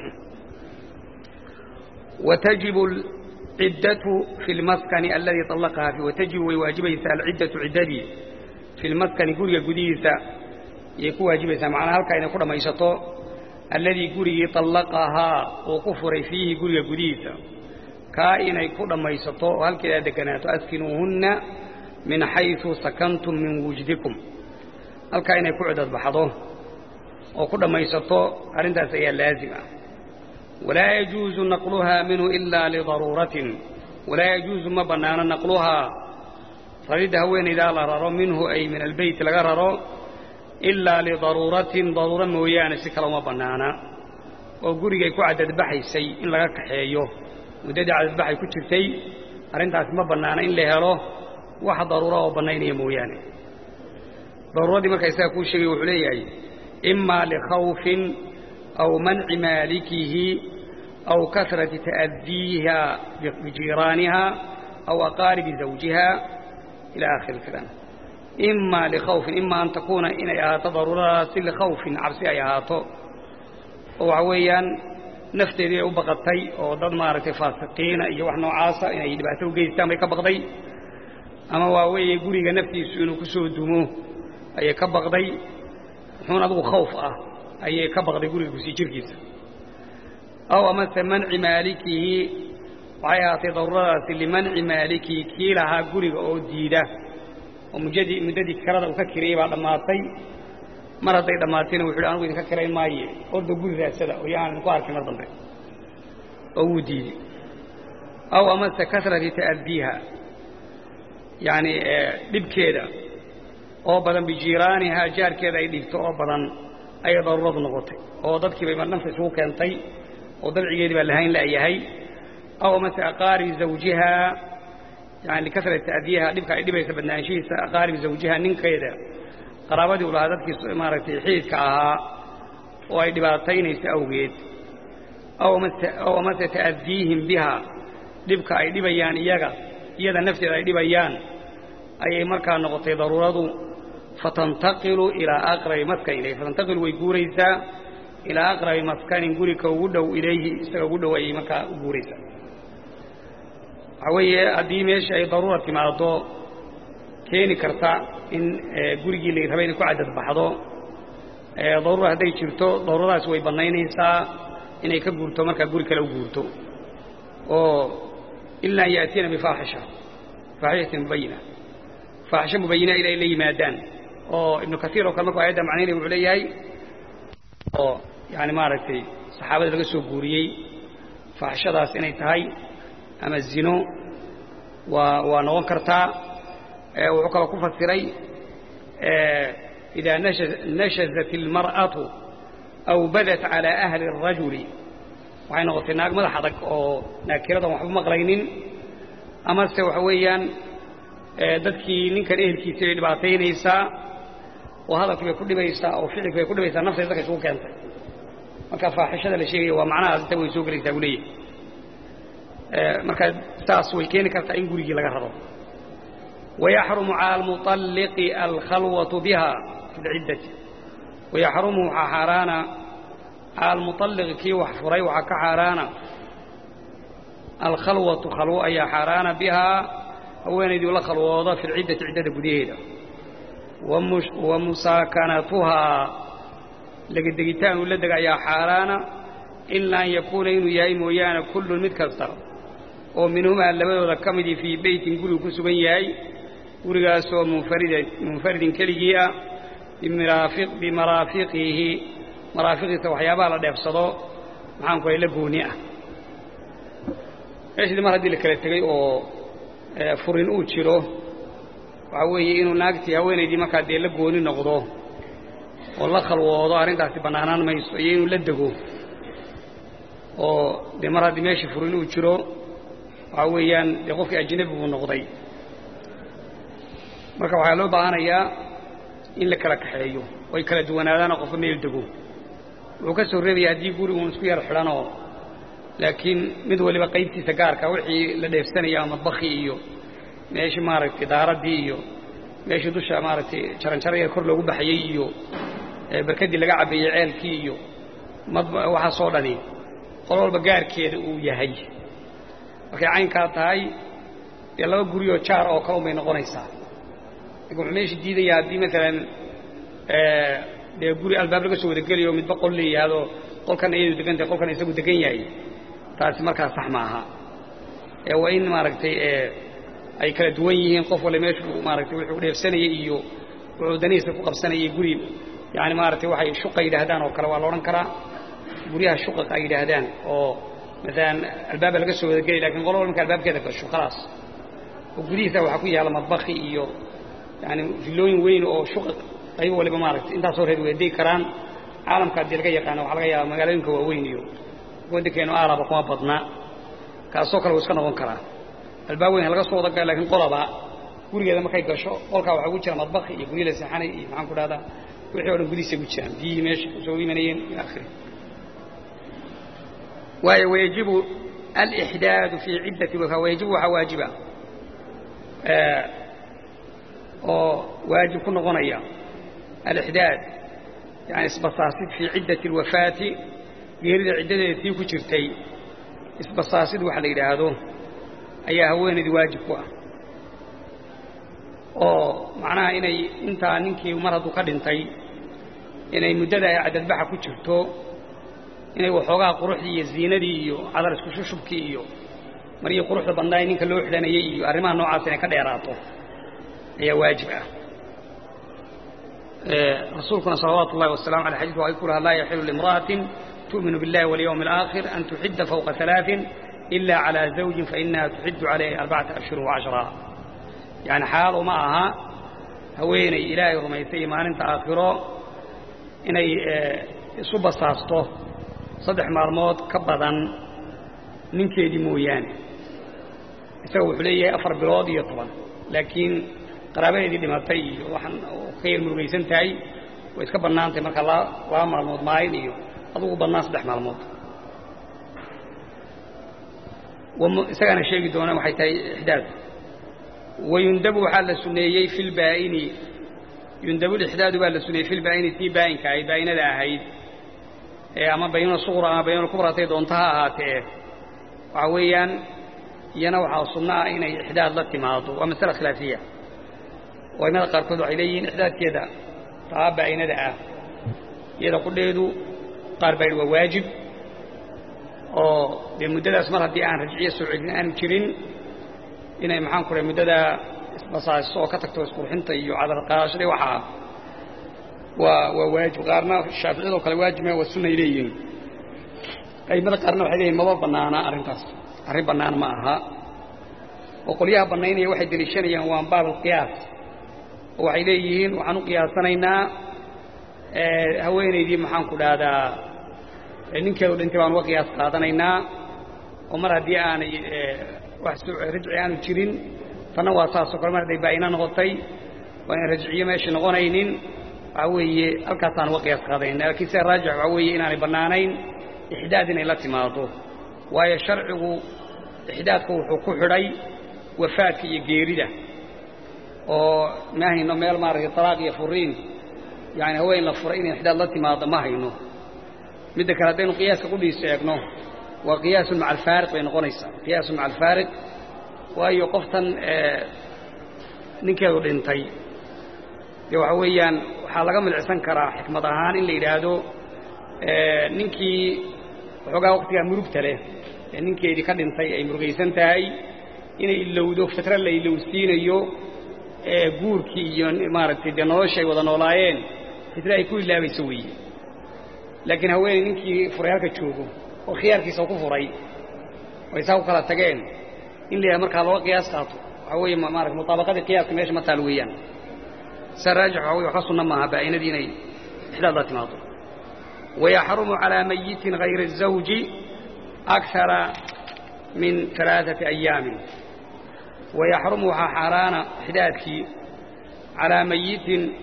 watajibu alciddatu fi lmaskani alladii طallaqahaa fi watajibu way waajibaysaa alciddatu ciddadii fi lmaskani guriga gudihiisa ayay ku waajibaysaa macnaa halkaa inay ku dhammaysato alladii gurigii طallaqahaa uu ku furay fiihi guriga gudihiisa kaa inay ku dhammaysato oo halkeedaa deganaato askinuuhunna min xayثu sakantum min wujdikum halkaa inay ku cidad baxdo oo ku dhammaysato arrintaas ayaa laazim ah walaa yajuuzu naqluhaa minhu ilaa lidaruuratin walaa yajuuzu ma bannaano naqluhaa raridda haweenaydaa la raro minhu ay min albeyt laga raro ilaa lidaruuratin daruuro mooyaane si kale uma bannaana oo gurigay ku cadadbaxaysay in laga kaxeeyo muddadii cadadbaxay ku jirtay arrintaasi ma bannaana in la helo wax daruura oo bannaynaya mooyaane daruuradii markaa isaga kuu sheegay wuxuu leeyahay imaa likhawfin aw manci maalikihi aw kasrati ta'adiiha bijiiraaniha aw aqaaribi zawjiha ila aakhiri kalaam imaa likhawfin imaa an takuuna inay ahaato daruuradaasi likhawfin cabsi ay ahaato oo waxa weeyaan nafteedii ay u baqatay oo dad maaragtay faasiqiina iyo wax noocaasa inay dhibaato u geystaan bay ka baqday ama waa weeye guriga naftiisu inuu ku soo dumo ayay ka baqday wuxuun adigu khawf ah ayay ka baqday guriga kusii jirkiisa aw amase manci maalikihi waxay ahaatay daruuradaasi limanci maalikihi kii lahaa guriga oo diida oo muddadii kirada uu ka kirayey baa dhammaatay mar hadday dhammaatayna wuxu uhi anigu idinka kirayn maaye orda guri raadsada oo yaan idinku arkin mar dambe oo wuu diiday aw amase kasrati ta'adiiha yacni dhibkeeda oo badan bijiiraanihaa jaarkeeda ay dhigto oo badan ayay daruuradu noqotay oo dadkii bay marnanfa isugu keentay oo dabcigeedii baa lahayn la'yahay aw amase aqaaribi zawjihaa yani likasrati ta'diyaha dhibka ay dhibaysa badnaanshihiisa aqaaribi zawjihaa ninkeeda qaraabadii u lahaa dadkii maaragtay xididka ahaa oo ay dhibaataynayso awgeed aw amase ta'diihim biha dhibka ay dhibayaan iyada nafteeda ay dhibayaan ayay markaa noqotay daruuradu fatantaqilu ilaa aqrabi maskanin fatantaqilu way guuraysaa ilaa aqrabi maskanin gurika ugu dhow ilayhi isaga ugu dhow ayay markaa u guuraysaa waxaa weeye haddii meesha ay daruura timaado keeni karta in gurigii la rabay inay ku cadad baxdo ضرورة هذي شرطه ضرورة سوي بنينيسا إنه كجورته مركا جوري كلا وجورته إلا يأتينا بفاحشة مبينة فاحشة مبينة إلى مادان ابن كثير وكلمك وعيدا معنين وعليهي يعني ما رأيتي صحابة لقصوا قوريي فاحشة داس إني تهي أما الزنو ونوكرتا وعقب كفة الثري إذا نشزت المرأة أو بدت على أهل الرجل وعين غطيناك ماذا حدك ناكرة ومحبوب مغرينين أما سوحويا dadkii ninkan ehelkiisa ay dhibaataynaysaa oo hadalkii ku dhibaysaa oo ficilkii ku dhibaysaa nafteeda ka soo keentay marka faaxishada la sheegay waa macnaha inta way soo galaysaa guleeyay marka taas way keeni kartaa in gurigii laga rado ويحرم على المطلق الخلوة بها في العدة ويحرم حرانا على المطلق كي وحفري وحكحرانا الخلوة خلوة أي حرانا بها وين يدي ولا خلوة في العدة عدة بديهة ومساكنتها لقد دقيتان ولا دقا يا حارانا إلا أن يكون إنه يايم ويانا كل المتكسر ومنهما اللبادة كمدي في بيت نقول كسبين ياي ورقاسوا منفرد كليجيا بمرافقه وحيابا لا ديفسدو maxaan ku leeyahay gooni ah eeshii mar hadii la kala tagay oo furin uu jiro waxa weeye inuu naagtii haweeneydii marka dee la gooni noqdo oo la khalwoodo arintaasi banaanaan mayso iyo inuu la dago oo dee mar hadii meeshii furin uu jiro waxa weeyaan dee qofkii ajnabi uu noqday marka waxa loo baahanayaa in la kala kaxeeyo oo kala duwanaadaan qof meel dago وكسر ربي هدي يقول ونسكير حلانه لكن مدولي بقيتي سكارك وحي لديه السنة يا مطبخي ماشي مارك دارة ديو ماشي دوشة مارتي شرنشرية كرلو بحييو بركدي لقع بيعيل كيو waxa soo dhani qol walba gaarkeeda uu yahay markay cayn ka tahay laba guriyo jaar oo kala may noqonaysaa igu meeshi diidaya hadii mesela guri albaab laga soo wadageliyo mid boqol leeyahay qolkan ay degantay qolkan isagu degan yahay taasi markaa sax ma aha waa in maaragtay ay kala duwan yihiin qof wala meeshu maaragtay wuxuu dheefsanayay iyo wuxuu daniisa ku qabsanayay guri yani maaragtay waxay shuqa yiraahdaan oo kale waa la oran karaa guriyaha shuqa ay yiraahdaan oo مثلا الباب laga soo wadageliyo laakiin qolo walba albaabkeeda ka shuqaas oo guriisa waxa ku yaala madbaqi iyo yani filooyin weyn oo shuqa ay waliba maaragtay inta soo reed weeday karaan caalamka dilka yaqaan waxa laga yaabaa magaalooyinka waaweyn iyo go'dakeeno aaraba kuma badna ka soo kale iska noqon kara albaab weyn laga soo wadagalay laakiin qolaba gurigeeda markay gasho qolka waxa ugu jira madbaqi iyo guriga saxanay iyo maxaan ku dhahdaa wixii oo dhan guriisa ugu jiraan dii meesha soo imanayeen ila akhir ويجب الإحداث في عدة ويجب واجبا واجب كنا غنيا الإحداث يعني اسبصاصد في عدة الوفاة غير العدة التي كجرتي اسبصاصد وحلي هذا أي هوين ذي واجب معناها إني أنت ننكي ومرض قدنتي إني مدة عدد بحا كجرتو inay waxoogaa quruxdii iyo ziinadii iyo cadar isku shushubkii iyo mariyo quruxda bandaay ninka loo xidhanayay iyo arrimaha noocaas inay ka dheeraato ayaa waajib ah rasuulkuna sallallahu alayhi wasallam ala hadith wa yaqulu la yahilu limra'atin tu'minu billahi wal yawmil akhir an tuhidda fawqa thalathin illa ala zawjin fa innaha tuhiddu alayhi 4 ashhur wa 10 yani xaalo ma aha haweenay ilaahay rumaysay maalinta aakhiro inay isu basaasto صدح مارمود كبدان نينكيدي مويانه isaga wuxuu leeyahay afar bilood iyo 10 laakiin qaraabadii dhimatay waxan khayr murugaysan tahay way iska banaantay marka la maalmood maayin iyo adigu banaan saddex maalmood isagana sheegi doona waxay tahay ihdaad wayundabu hal sunniyay fil baa'ini yundabu ihdaad wal sunniyay fil baa'ini ti baa'inka ay baa'inada ahayd ama bayna sughra ama bayna kubra tay doontaha ahaatee waxa weeyaan yana waxa sunnaa inay ihdaad la timaado waa mas'ala khilaafiya oo inada qaarkood waxay leeyihiin ihdaadkeeda taaba inada ah iyada qudheedu qaar baa waa waajib oo dee muddadaas mar haddii aan rajciye soo celin aanu jirin inay maxaan ku dhahay muddada isbasaaso oo ka tagto isqurxinta iyo cadar qaadashada waxaa waa waajib qaarna shaaficiyadoo kale waajib ma waa sunnay leeyihiin aimada qaarna waxay leeyihin maba bannaana arrintaas arrin bannaan ma aha oo qolyaha bannaynaya waxay deliishanayaan waa baabulqiyaas oo waxay leeyihiin waxaan u qiyaasanaynaa haweenaydii maxaan ku dhahdaa ninkeedu dhintay baan uga qiyaas qaadanaynaa oo mar haddii aanay wax rajci aanu jirin tanna waa saasoo kale mar hadday baa'ina noqotay waa in rajciyo meesha noqonaynin waxaa weeye halkaasaan uga qiyaas qaadanaynaa laakiin sida raajix waxaa weeye inaanay bannaanayn ixdaad inay la timaado waayo sharcigu ixdaadka wuxuu ku xidhay wafaadka iyo geerida oo ma hayno meel maaragtay talaaq iyo furiin yani haween la furay inay ixdaad la timaado ma hayno midda kale haddaynu qiyaaska qudhiisa eegno waa qiyaasun maca alfaariq bay noqonaysaa qiyaasun maca alfaariq waayo qoftan ninkeedu dhintay dee waxa weeyaan waxaa laga milicsan karaa xikmad ahaan in la yidhaahdo ninkii waxoogaa waqtigaa murugta leh ee ninkeedii ka dhintay ay murugaysan tahay inay ilowdo fitro la ilowsiinayo guurkii iyo maaragtay dee nolosha ay wada noolaayeen fitro ay ku ilaabayso weeye laakiin haweeney ninkii furay halka joogo oo khiyaarkiisa ku furay oo isaa ku kala tageen in la markaa looga qiyaas qaato waxaa weeye maaragtay mutaabaqadii qiyaaska meesha ma taal weeyaan sa raajix waxaa weye wax ka sunna maaha baa'inadii inay ixdaad la timaado ويحرم على ميت غير الزوج أكثر من 3 أيام ويحرمها حران إحداثك على ميت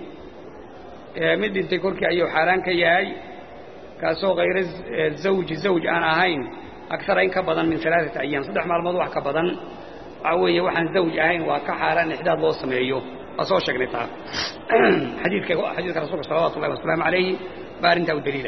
مد تكرك أي حران كياي كاسو غير الزوج زوج أنا هين أكثر إن كبضا من 3 أيام صدح مع الموضوع كبضا عوية وحن زوج هين وكحران إحداث الله سمعيه أصوى شكرتها حديث رسول صلى الله عليه وسلم عليه بارنت أو دليلا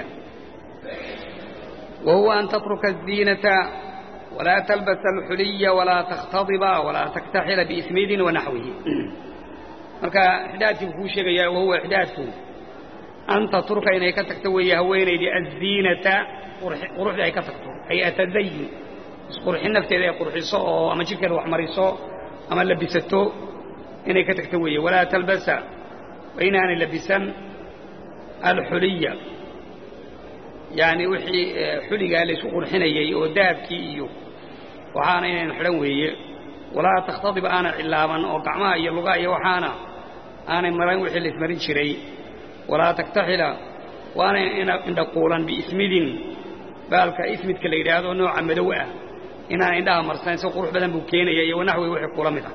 وهو أن تترك الزينة ولا تلبس الحلي ولا تختضب ولا تكتحل بإسميد ونحوه marka ixdaadku ku sheegaya وهو ixdaadku أن تترك إنك تكتوي هوينيدي الزينة قرح أي كتكتو أي أتزين قرح النفط إذا قرحيصو أما جيكا وحمريصو أما لبستو إنك تكتوي ولا تلبس وإنها لبسا الحلية يعني وحي حلية اللي سوق الحنية ودابكي إيو وحانا ينحلوه ولا تختضب أنا علابا وقعما يلغاي وحانا أنا مران وحي اللي تمرين شري ولا تكتحل وأنا إن قولا بإسمد بالك إسمد كالليل هذا نوع مدوءة إن عندها مرسان سوق روح بدن بوكينية ونحوه وحي قولا مثلا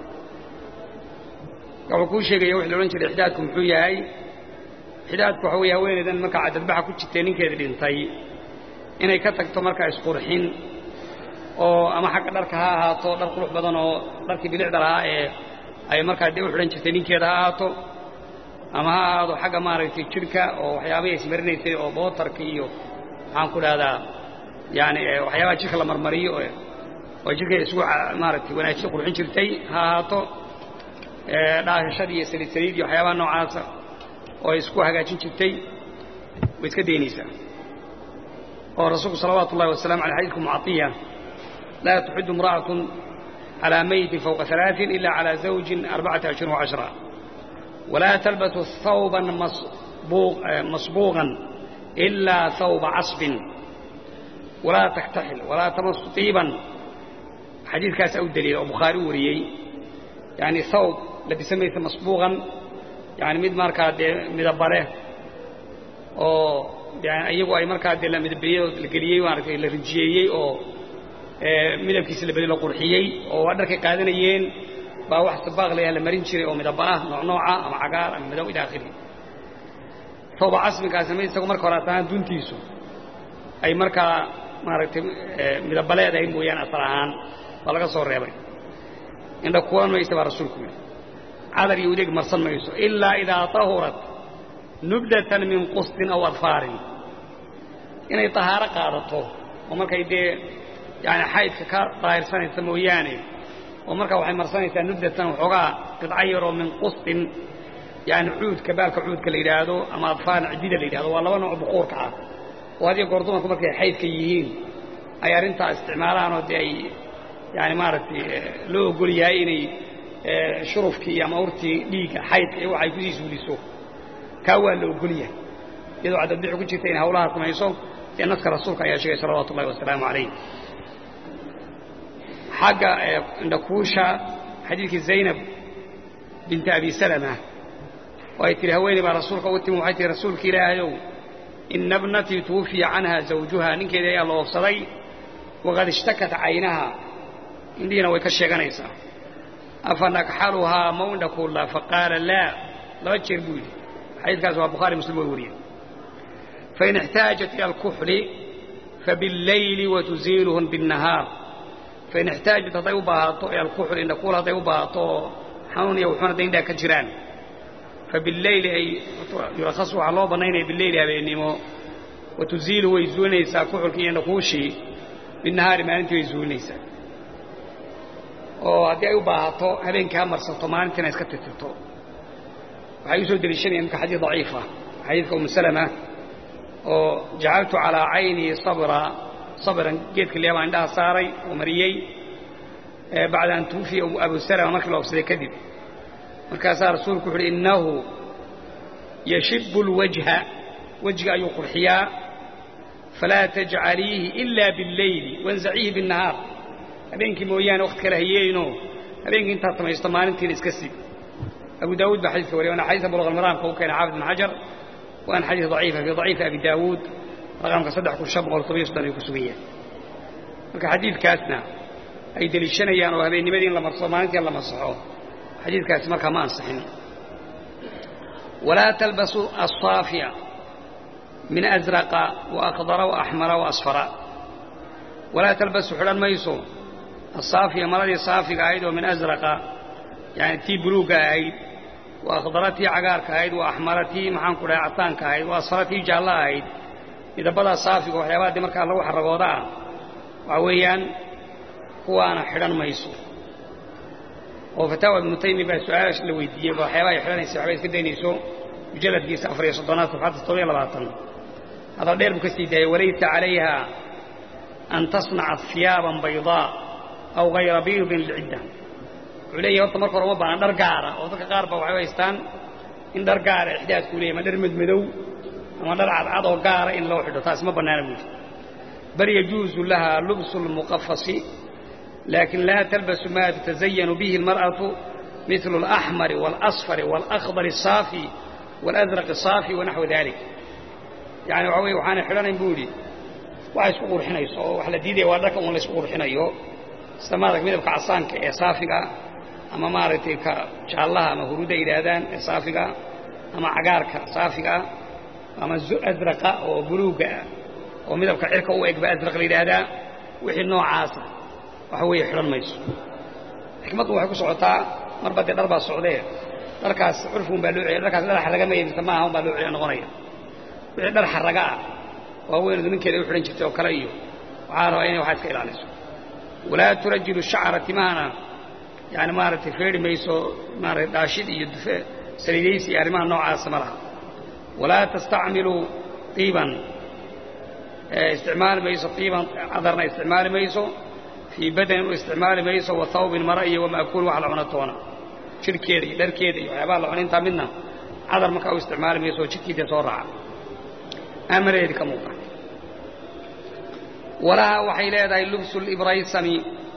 كل شيء يوحي لونشر إحداثكم حوياي xidaadku waxa weeye haweeneydan marka cadadbaxa ku jirtay ninkeeda dhintay inay ka tagto marka isqurxin oo ama xagga dharka ha ahaato dhar qurux badan oo dharkii bilicda lahaa ee ay markaa dib u xidhan jirtay ninkeeda ha ahaato ama ha ahaado xagga maaragtay jirka oo waxyaabaha ismarinaysay oo bootarka iyo waxaan ku dhahdaa yani waxyaabaha jirka la marmariyo oo jirka isugu maaragtay wanaajin qurxin jirtay ha ahaato dhaashashadii iyo saliid iyo waxyaabaha noocaasa oo isku hagaajin jirtay way iska deynaysaa oo rasuulku salawaatu ullahi wasalaamu caleyh xadiidku mucatiya laa tuxiddu imra'atun calaa maytin fawqa 3 ila calaa zawjin 14 و10 walaa talbasu thawban masbuuqan ilaa thawba casbin walaa taktaxil walaa tamassu tiiban xadiidkaas u daliila oo bukhaari u wariyey yani thawb labisamaysa masbuuqan يعني مد marka de midabare oo yani iyagu ay marka de la midabiyay la galiyay maartay la rijiyay oo midabkiisa la bedelo qurxiyay oo dharka qaadanayeen baa wax sabaaq la marin jiray oo midab ah nooca ama cagaar ama madow ila akhiri tooba asmiga sameeyay marka hore taan duntiisu ay marka maartay midabaleed ay mooyaan asalahan baa laga soo reebay inda kuwan way istaa rasuulku عذر يوديك مرسل ميسو إلا إذا طهرت نبدة من قسط أو أظفار إنه طهارة قادته ومركا يدي يعني حيث طاهر سنة سموياني ومركا وحي مرسل نبدة وحقا قد عيروا من قسط يعني عود كبالك عود كالإرادو أما أطفال عديدة الإرادو والله نوع بقور كعاد وهذه قردوما كما كي حيث كيهين أي أرنتا استعمالان ودي أي يعني مارتي لو قول يايني شرفكي أما أورتي ليك حيث كي وحي كذي سوليسو كاوال لو قول ياي يدو عدد بيحو كل شيء هؤلاء كما يسو لأنك رسولك يا شيخ صلوات الله والسلام عليه حاجة عند كوشة حديث زينب بنت أبي سلمة وقالت لها وين مع رسولك واتم وحيت رسولك إلهي إن ابنتي توفي عنها زوجها نك إذا الله وصلي وقد اشتكت عينها إندينا ويكشيغانيسا أفنكحلها مون كلها فقال لا تشربوني حديث كان البخاري مسلم ووريه فإن احتاجت إلى الكحل فبالليل وتزيلهن بالنهار فإن احتاجت طيوبها إلى الكحل إن كلها طيوبها حنوني وحنا دين ذاك الجيران فبالليل أي يرخصوا على الله بنين بالليل يا بينيمو وتزيله ويزول يسا كحل كي ينقوشي بالنهار ما أنت ويزول يسا وهذه أيوبها هبين كامر سلطمان أنت ناس كتتتو وحيسود دليشني أنك حديث ضعيفة حديث أم سلمة وجعلت على عيني صبرا جيت اليوم عندها صاري ومريي بعد أن توفي أبو سلمة مكلا وبسلي كذب وكاسا رسولك يقول إنه يشب الوجه وجه أي قرحياء فلا تجعليه إلا بالليل وانزعيه بالنهار أبينك مويان وقت كرهيينو أبينك انت طمع يستمان انت نسكسي أبو داود بحديث ولي وأنا حديث بلغ المرام فهو كان عابد بن حجر وأنا حديث ضعيفة في ضعيف أبي داود رغم كصدح كل شاب والطبيعي صدر يكسوية لك حديث كاسنا أي دليشنا يانو هذين نمدين لما رصومانتي الله مصحوه حديث كاس مركا ما انصحني ولا تلبسوا الصافية من أزرق وأخضر وأحمر وأصفر ولا تلبسوا حلال ميسو الصافية مرضي صافي قاعد ومن أزرق يعني تي بلو قاعد وأخضرتي عقار قاعد وأحمرتي محانكو عطان قاعد وأصفرتي جالا قاعد إذا بدأ صافي وحيوات دي مركا الله حرقوضا وعويان كوانا حلال ميسو وفتاوى ابن تيمية بسؤال اللي ويديه وحيوان يحلان يسعبين كده ينسو مجلد جيس أفريا صدنات صفحات الطويلة باطن هذا دير بكستيده وليس عليها أن تصنع ثيابا بيضاء أو غير بيض للعدة عليه وقت مركو رمضان عن درقارة وذلك غاربة وحيوستان إن درقارة إحداث كوليه ما درمد مدو وما درعاد عضو قارة إن لو حدو تاس ما بنانا بوجه بل يجوز لها لبس المقفص لكن لا تلبس ما تتزين به المرأة مثل الأحمر والأصفر والأخضر الصافي والأزرق الصافي ونحو ذلك يعني وعوي وحانا حلانا نقولي وعي سقور حنا يصو وحلا ديدي واردك ولا سقور حنا يو استمارك ميدبك عصانك صافقة أما مارتي كشالها أما هرودة إدادان صافقة أما عقارك صافقة أما أزرق وبلوغة وميدبك عركة وإقباء أزرق الإدادان وحي النوع عاصر وحوي يحرم ميسو حكمته waxay ku socotaa marbada darba Soomaaliya darkaas urfun baa loo ciyaar darkaas dhar xaraga ma yeelin ma ahan baa loo ciyaar noqonaya wixii dhar xaraga ah waa weyn ninkeeda u xiran jirtay oo kale iyo waxa rabaa inay wax iska ilaaliso wala turajilu sha'ra timana yani maartay feeri mayso maaray daashid iyo dufe saliidaysi arimaha noocaas ma laha wala tastacmilu tiiban isticmaal mayso tiiban adarna isticmaal mayso في بدن واستعمال ميسو وثوب المرأي ومأكول وحل عنطونا شركيدي دركيدي وحيبال العنين تامنا عذر مكاو استعمال ميسو شركيدي صورع أمر يدك موقع ولا وحيلات اللبس الإبريسمي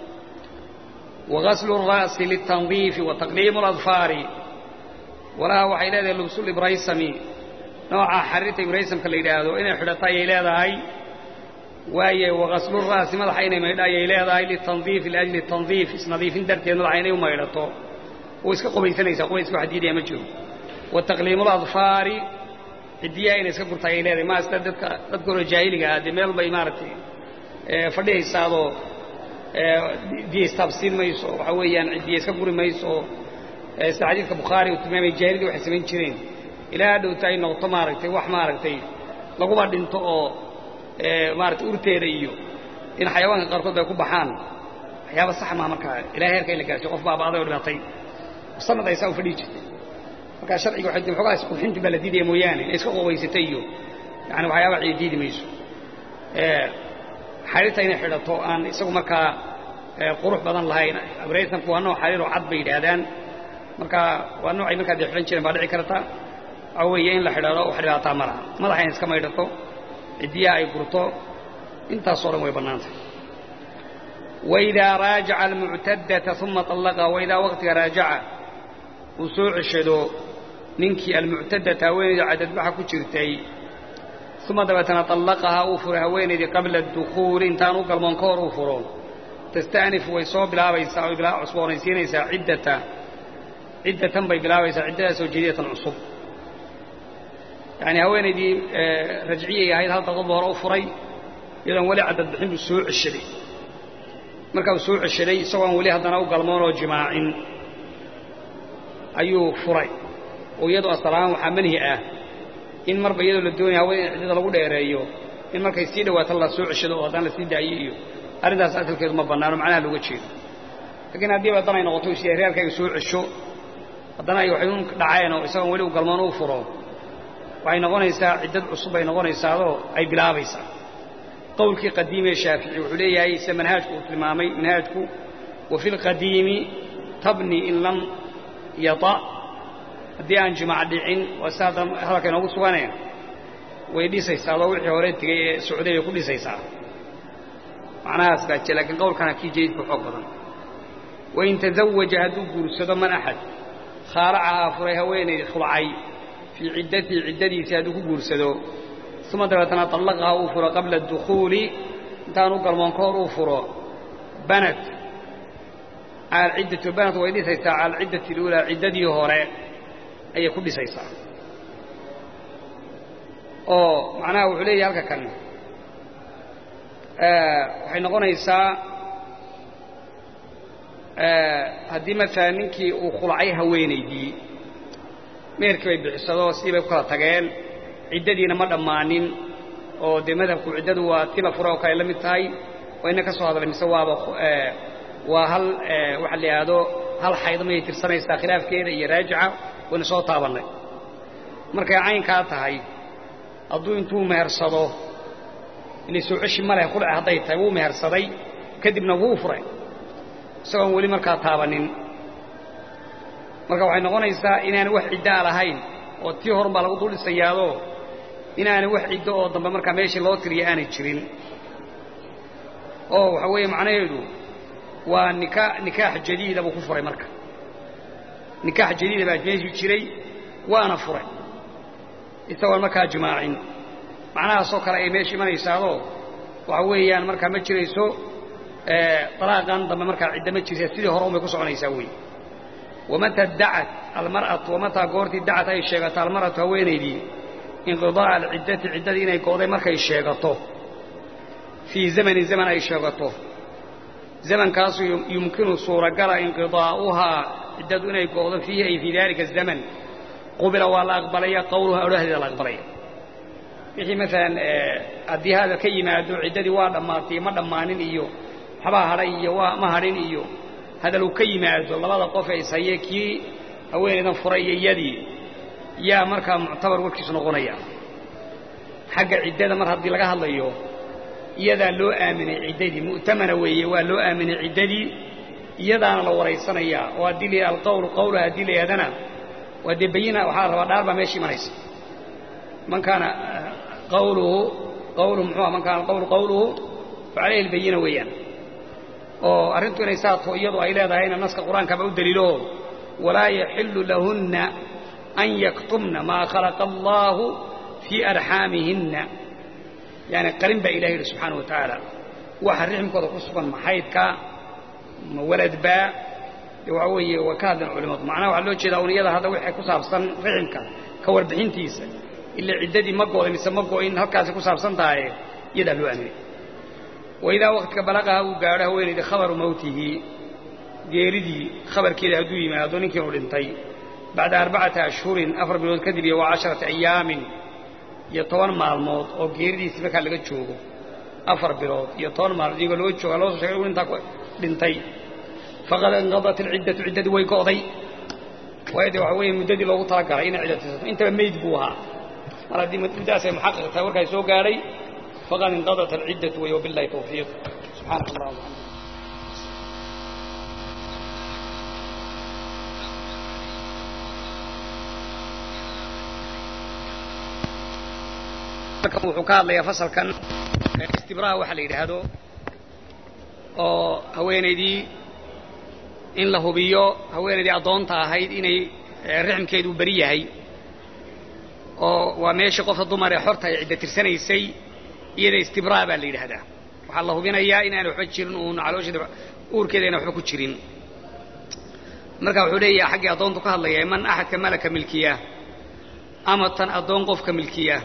وغسل الرأس للتنظيف وتقليم الأظفار ولا وحيلات اللبس الإبريسمي نوع حريت إبريسم كالإلهة وإن حدثي إلهة هاي وهي وغسل الرأس مدحين ما إلى للتنظيف لأجل التنظيف نظيف درتين العينين وما يلطو ويسك قبيتنا قويس حديد يا مجهول وتقليم الأظفار الدياين يسك قرطي إلى ما استدت تذكر الجاهلية هذه ميل بإمارتي فديه صادو دي استبصير ما يسو حويا دي يسك قري ما يسو استعجيل كبخاري وتمام الجاهلية وحسبين شرين إلى دو تاي نقطة مارتي وحمارتي لقوا بعد انتو maartay urteeriyo in xayawaanka qarkood ay ku baxaan waxyaabo sax ma markaa ilaahay heerka in la gaarsiyo qof baabaaday oo dhimatay sanad ay saa u fadhii jirtay marka sharciga waxa dib xogaas qurxinta baladiida mooyaane iska qoobaysatayo yani waxyaabo ciididi mayso xariirta inay xidhato aan isagu marka qurux badan lahayn abraysanku waa nooc xariir oo cad bay yiraahdaan marka waa nooc ay marka xidhan jireen baa dhici karta aweye in la xidharo oo xidhata madaxa in iska maydhato cidiya ay gurto intaas oo dhan way banaantay وإذا راجع المعتدة ثم طلقها وإذا وقت راجع وسوع الشدو ننكي المعتدة وين عدد بحا كجرتي ثم دبتنا طلقها أوفرها وين قبل الدخول انتانو قلمانكور أوفرون تستأنف ويصوب بلا ويساوي بلا عصبون يسينيسا عدة بي بلا ويسا عدة سوجيدية عصب يعني هوين دي رجعية هاي هل تظهر أوفري إذا ولي عدد بحين السوع الشدي marka soo ceshaday isagoo wali hadana u galmoonoo jimaacin ayuu furay oo iyadoo aslaan waxa manhi ah in marba iyadoo la doonayo haween cidida lagu dheereeyo in markay sii dhawaato la soo ceshado oo hadana la sii daayiyo arintaas asalkeedu ma banaano macnaha looga jeedo laakiin haddii badan ay noqoto si reerkayga soo cesho hadana ay waxay dhacayeen oo isagoo wali u galmoon u furo waxay noqonaysaa ciddad cusub ay noqonaysaa oo ay bilaabaysaa قولك قديم الشافعي وحليه هي منهاجك وتلمامي منهاجك وفي القديم تبني إن لم يطأ ديان جماعة دعين وسادة هلك نوغو سوانين ويدي سيسا وحي هوريت السعودية كل سيسا معناها أسباتي لكن قول كان كي جيد بحقا وإن تزوج هدو قرصد من أحد خارعها فريها وين خلعي في عدتي سادو قرصدو ثم دبتنا طلقها أوفر قبل الدخول كانوا قلمانكور أوفر بنت على العدة بنت ويدي سيسا على العدة الأولى عدة هوراء أي كل سيسا معناه وحليه هلك كان وحين قلنا يسا هدي مثلا ننكي وخلعيها ويني دي ميركبي بحصدو سيبا بكرة تغيين ciddadiina ma dhammaanin oo de madhabku ciddadu waa tila furo oo kale la mid tahay oo inna ka soo hadalay mise waa hal waxa la yiraahdo hal xayd ma tirsanaysaa khilaafkeeda iyo raajica wana soo taabanay markay caynka tahay aduu intuu mehersado inay soo cishi male qulaa haday tahay uu mehersaday kadibna wuu furay isagoo wali markaa taabanin marka waxay noqonaysaa inaan wax cidda lahayn oo tii hor baa lagu dulisayaado inaanay wax ciddo oo dambe marka meeshii loo tiriyo aanay jirin oo waxa weeye macnaheedu waa nikaax jadiid abu ku furay marka nikaax jadiid baa meeshii jiray waana furay isagoo marka jimaacin macnaha soo kale ay meeshii manaysaado waxa weeyaan marka ma jirayso talaaqan dambe marka cidda ma jirayso sidii hore uma ku soconaysaa weey ومتى ادعت المرأة ومتى قورتي ادعت أي شيغة المرأة هوينيدي انقضاء العدة إنay قوضي مركي شيغته في زمن أي شيغته زمن كاسو يمكن صورة قرى انقضاؤها عدة إنay قوضي فيه أي في ذلك الزمن قبل والأقبلية قولها أوله هذه الأقبلية يحي مثلا أدي هذا كيما أدو عدة واد أمارتي مد أمانين إيو حبا هري وما هرين إيو هذا لو كيما الله هذا قف يسيكي هوين فري يدي يا مركا معتبر وكيس نغنيا حق عدة مر هدي لقاها الله يو يدا لو آمن عددي مؤتمن ويه ولو آمن عددي يدا أنا لو رئيسنا إياه وأدي لي القول قوله أدي لي يدنا وأدي بينا وحارة وداربا ماشي مريس من كان قوله محوى من كان قوله فعليه البينة ويان أردت أن يساطه إيضا إلى ذهين النسك القرآن كما أدلله ولا يحل لهن أن يكتمن ما خلق الله في أرحامهن يعني قرن بإلهي سبحانه وتعالى وحرهم قد قصفا محايدك ولد باء يوعوي وكاد العلماء معناه وعلوه جدا ونيضا هذا وحي كسابسا رحمك كور بحنتيسا إلا عددي مقوة مثل مقوة إن هكذا كسابسا داعي يدلو أنه وإذا وقتك بلغها وقاله وين خبر موته جيردي خبر كده هدوي ما أظن كانوا لنتي بعد 4 أشهر أفر بلود كذب و10 أيام يطول مع الموت أو جيردي سبك على جوجو أفر بلود يطول مع يقول له جوجو الله سبحانه لنتي فقد انقضت العدة عدة ويقضي ويدي وحوين مددي لو طلق علينا عدة أنت ميت بوها مرة دي مداسة محقق تورك يسوق علي فقد انقضت العدة وبالله توفيق سبحانك اللهم وبحمدك. wuxuu ka hadlayaa fasalkan istibraa waxa la yiraahdo oo haweeneydii in la hubiyo haweeneydii adoonta ahayd inay rixmkeedu bari yahay oo waa meesha qofka dumar ee xorta ay cidda tirsanaysay iyada istibraa baa la yiraahdaa waxa la hubinayaa inaan waxba jirin oo caloosheeda uurkeeda waxba ku jirin marka wuxuu leeyahay xaqi adoontu ka hadlayaa man ahadka malaka milkiya ama tan adoon qofka milkiya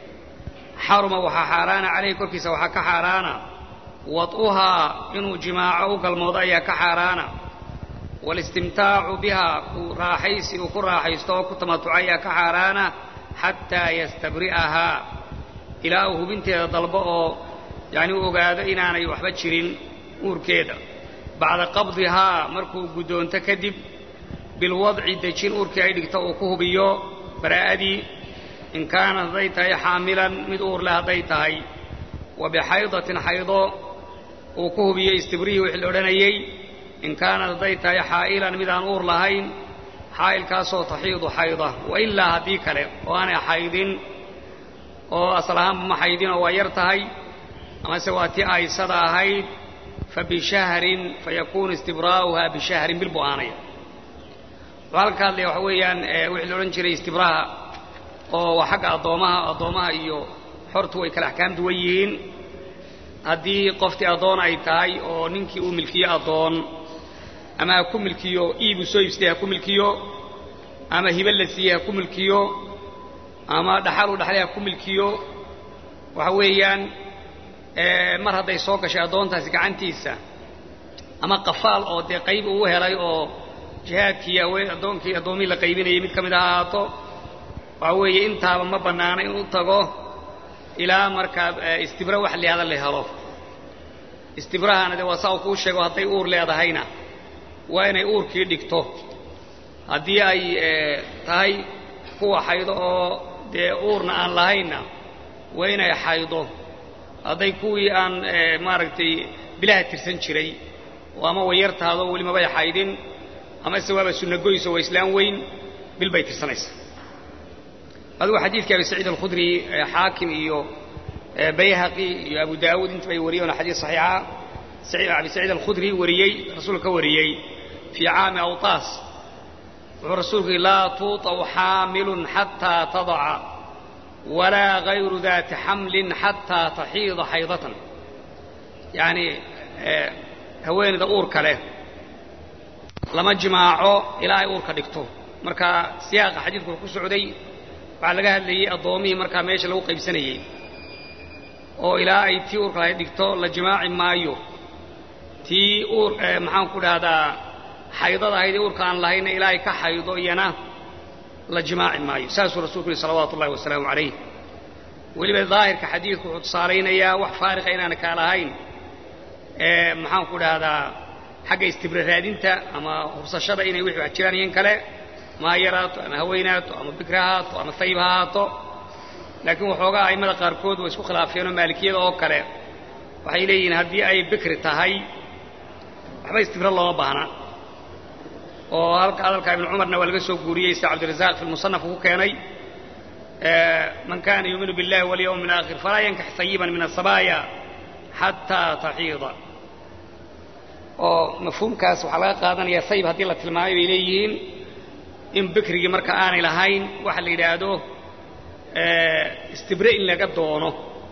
حرم وحارانا عليه كركيسا وحكا حارانا وطئها إنه جماعه كالموضع كحارانا والاستمتاع بها راحيس وكل راحيستو كتمتعيا كحارانا حتى يستبرئها إلهه بنت ضلبه يعني وقاد إنانا يوحبت شرين أوركيدا بعد قبضها مركو قدون تكذب بالوضع دجين أوركيدا تأوكوه بيو برأدي إن كانت ذيتها حاملا مدور لها ذيتها وبحيضة حيضة وكوه بي استبريه وحلولانيي إن كانت ذيتها حائلا مدان أور لهين حائل كاسو تحيض حيضة وإلا هديك له وأنا حيضين وأصلها محيضين ويرتهي أما سواتي آي صدا هيد فبشهر فيكون استبراؤها بشهر بالبؤانية وهل كان لي وحويا وحلولانجري استبراها oo xaq adoomaha iyo xortu way kala ahkaam duwan yihiin hadii qofti adoon ay tahay oo ninkii uu milkiyo adoon ama ku milkiyo iibu soo ibsay ku milkiyo ama hibal la siiyay ku milkiyo ama dhaxalu dhaxlay ku milkiyo waxa weeyaan mar haday soo gashay adoontaasi gacantiisa ama qafaal oo de qayb uu helay oo jihaadkii adoonkii adoomii la qaybinayay mid kamid ahaato وهوي انت ما بنانا inuu tago ila marka istibra wax leeyahay la helo istibraana waa saw ku sheego haday uur leedahayna waa inay uurkii dhigto hadii ay tahay kuwa xaydo oo de uurna aan lahayna waa inay xaydo haday kuwii aan maaragtay bilaha tirsan jiray ama wayartaado wali ma bay xaydin ama sababa sunna goyso waa islaam weyn bil bay tirsanaysa هذا حديث أبي سعيد الخدري حاكم إيو بيهقي إيو أبو داود انت بيوريون حديث صحيحة أبي سعيد الخدري وريي رسولك وريي في عام أوطاس ورسولك لا توطأ حامل حتى تضع ولا غير ذات حمل حتى تحيض حيضة يعني هوين ذا أورك له لما جماعه إلى أورك دكتو مركا سياق حديثك السعودي waxaa laga hadlayay adoomihii markaa meesha lagu qaybsanayay oo ilaa ay tii uurka lahayd dhigto la jimaaci maayo tii uur maxaan ku dhahdaa xaydada ahayd uurka aan lahayna ilaa ay ka xaydo iyana la jimaaci maayo saasuu rasuulku yidhi salawaatu ullahi wasalaamu calayh weliba daahirka xadiidku wuxuu tusaalaynayaa wax faariqa inaana kaa lahayn maxaan ku dhahdaa xagga istibra raadinta ama hubsashada inay wixii wax jiraan iyan kale ما يرات أما هوينات أما بكرهات أما ثيبهات لكن وحوجا أي ماذا قاركود ويسوق خلافيون مالكية أو كله وحيلين هدي أي بكر تهاي وحبا يستغفر الله بهنا وهلك هذا ابن عمر نوال قصو قوريه عبد الرزاق في المصنف هو كاني من كان يؤمن بالله واليوم من الآخر فلا ينكح ثيبا من الصبايا حتى تحيض ومفهوم كاس وحلاقة هذا يا ثيب هدي الله تلماي إليهين in bikrigi marka aanay lahayn waxa la yiraahdo istibra in laga doono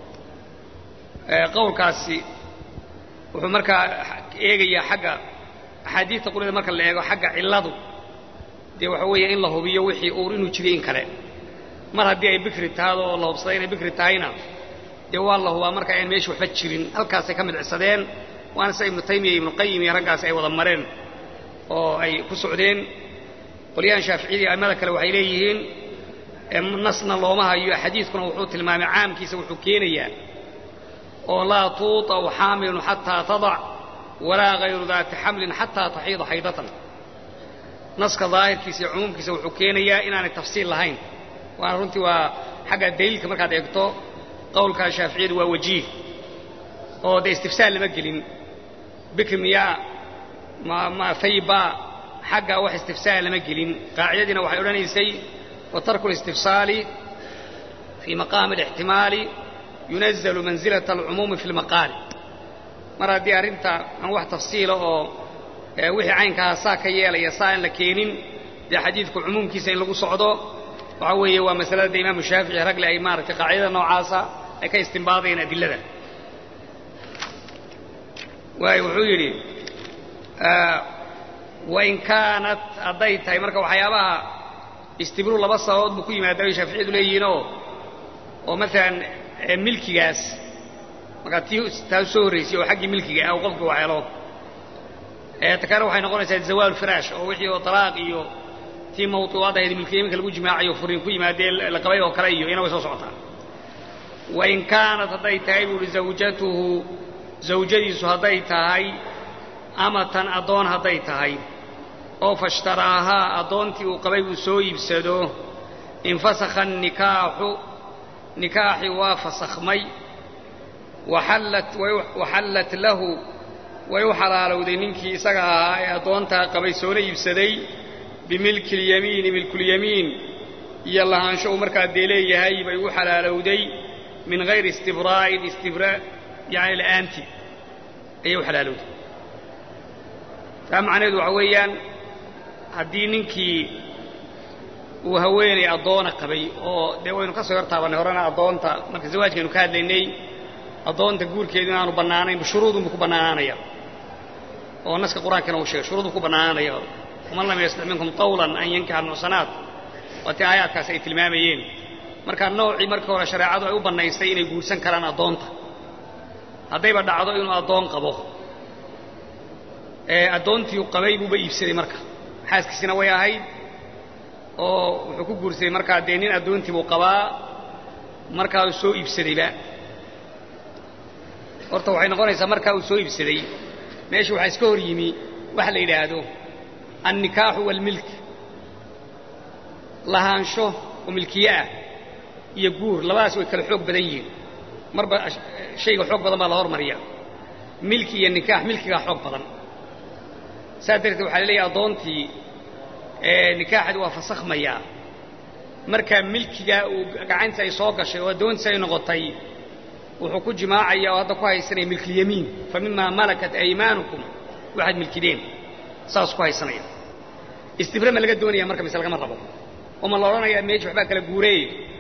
qowlkaasi wuxuu marka eegaya xagga xadiidta qulida marka la eego xagga ciladu de waxa weeye in la hubiyo wixii uur inuu jiray in kale mar haddii ay bikri taado oo la hubsaday inay bikri tahayna dee waa la hubaa marka aan meesha waxba jirin halkaasay ka midcisadeen waana sa ibnu taymiya ibnu qayim iyo raggaas ay wada mareen oo ay ku socdeen qolyahan shaaficiyada aimada kale waxay leeyihiin nasna looma hayo xadiidkuna wuxuu tilmaamay caamkiisa wuxuu keenayaa oo laa tuuta xaamilun xataa tadac walaa gayru daati xamlin xataa taxiida xaydatan naska daahirkiisa iyo cumuumkiisa wuxuu keenayaa inaanay tafsiil lahayn waana runtii waa xagga daliilka markaad eegto qowlka shaaficiyadu waa wajiih oo dee istifsaal lama gelin bikr miyaa ma fayba xagga wax istifsaal lama gelin qaacidadiina waxay odhanaysay wa tarku listifsaali fii maqaami alixtimaali yunazalu mansilata alcumuumi fi lmaqaali mar haddii arrinta aan wax tafsiila oo wixii caynkaa saa ka yeelaya saa aan la keenin dee xadiidku cumuumkiisa in lagu socdo waxa weeye waa masalada imaamu shaafici ragle ay maaragtay qaacidada noocaasa ay ka istimbaadayeen adilada waayo wuxuu yidhi wain kaanat hadday tahay marka waxyaabaha istibru laba sababood buu ku yimaada ay shaaficiyadu leeyihiinoo oo maalan milkigaas markaa taa soo horraysay oo xaggii milkiga ah oo qofka wax helo takana waxay noqonaysaa zawaal firaash oo wixii oo talaaq iyo tii mawduucada ahayd milkiga iminka lagu jimaacayo furiin ku yimaadee la qabay oo kale iyo ina way soo socotaa wain kaanat hadday tahay buu uhi zawjatuhu zawjadiisu hadday tahay amatan addoon hadday tahay oo fashtaraahaa addoontii uu qabay uu soo iibsado infasakha nikaaxu nikaaxii waa fasakhmay waxallat lahu way u xalaalowday ninkii isaga ahaa ee addoontaa qabay soona iibsaday bimilki اlyamiini milkulyamiin iyo lahaansho uu markaa dee leeyahay bay u xalaalowday min hayri istibraa'in istibraa yani la'aanti ayay u xalaalowday taa macnaheedu waxa weeyaan haddii ninkii uu haweenay addoona qabay oo dee waynu ka soo yar taabannay horena addoonta marka zawaajkaynu ka hadlaynay addoonta guurkeedu inaanu bannaanayn shuruudunbu ku bannaanaanaya oo naska qur-aankana uu sheegay shuruudbu ku bannaanaanaya waman lam yastax minkum tawlan an yankixa almuxsanaat waa tii aayaadkaas ay tilmaamayeen markaa noocii markii hore shareecadu ay u bannaysay inay guursan karaan addoonta haddayba dhacdo inuu addoon qabo addoontii qabay buuba iibsaday marka xaaskiisina way ahayd oo wuxuu ku guursaday markaa dee nin addoontii buu qabaa markaa uu soo iibsadayba horta waxay noqonaysaa markaa uu soo iibsaday meesha waxaa iska hor yimi waxa la yidhaahdo annikaaxu waalmilk lahaansho oo milkiye ah iyo guur labadaas way kala xoog badan yihiin marba shayga xoog badan baa la hormariya milki iyo nikaax milkigaa xoog badan saas darteed waxaa la leeyahay addoontii nikaaxadii waa fasakhmayaa markaa milkigaa uu gacantii ay soo gashay oo addoontiisi ay noqotay wuxuu ku jimaacaya oo hadda ku haysanaya milkilyamiin fa mimaa malakat aymaanukum waxaad milkideen saas ku haysanaya istibra ma laga doonaya marka mise lagama rabo oo ma la odhanayaa meeji waxbaa kala guureeye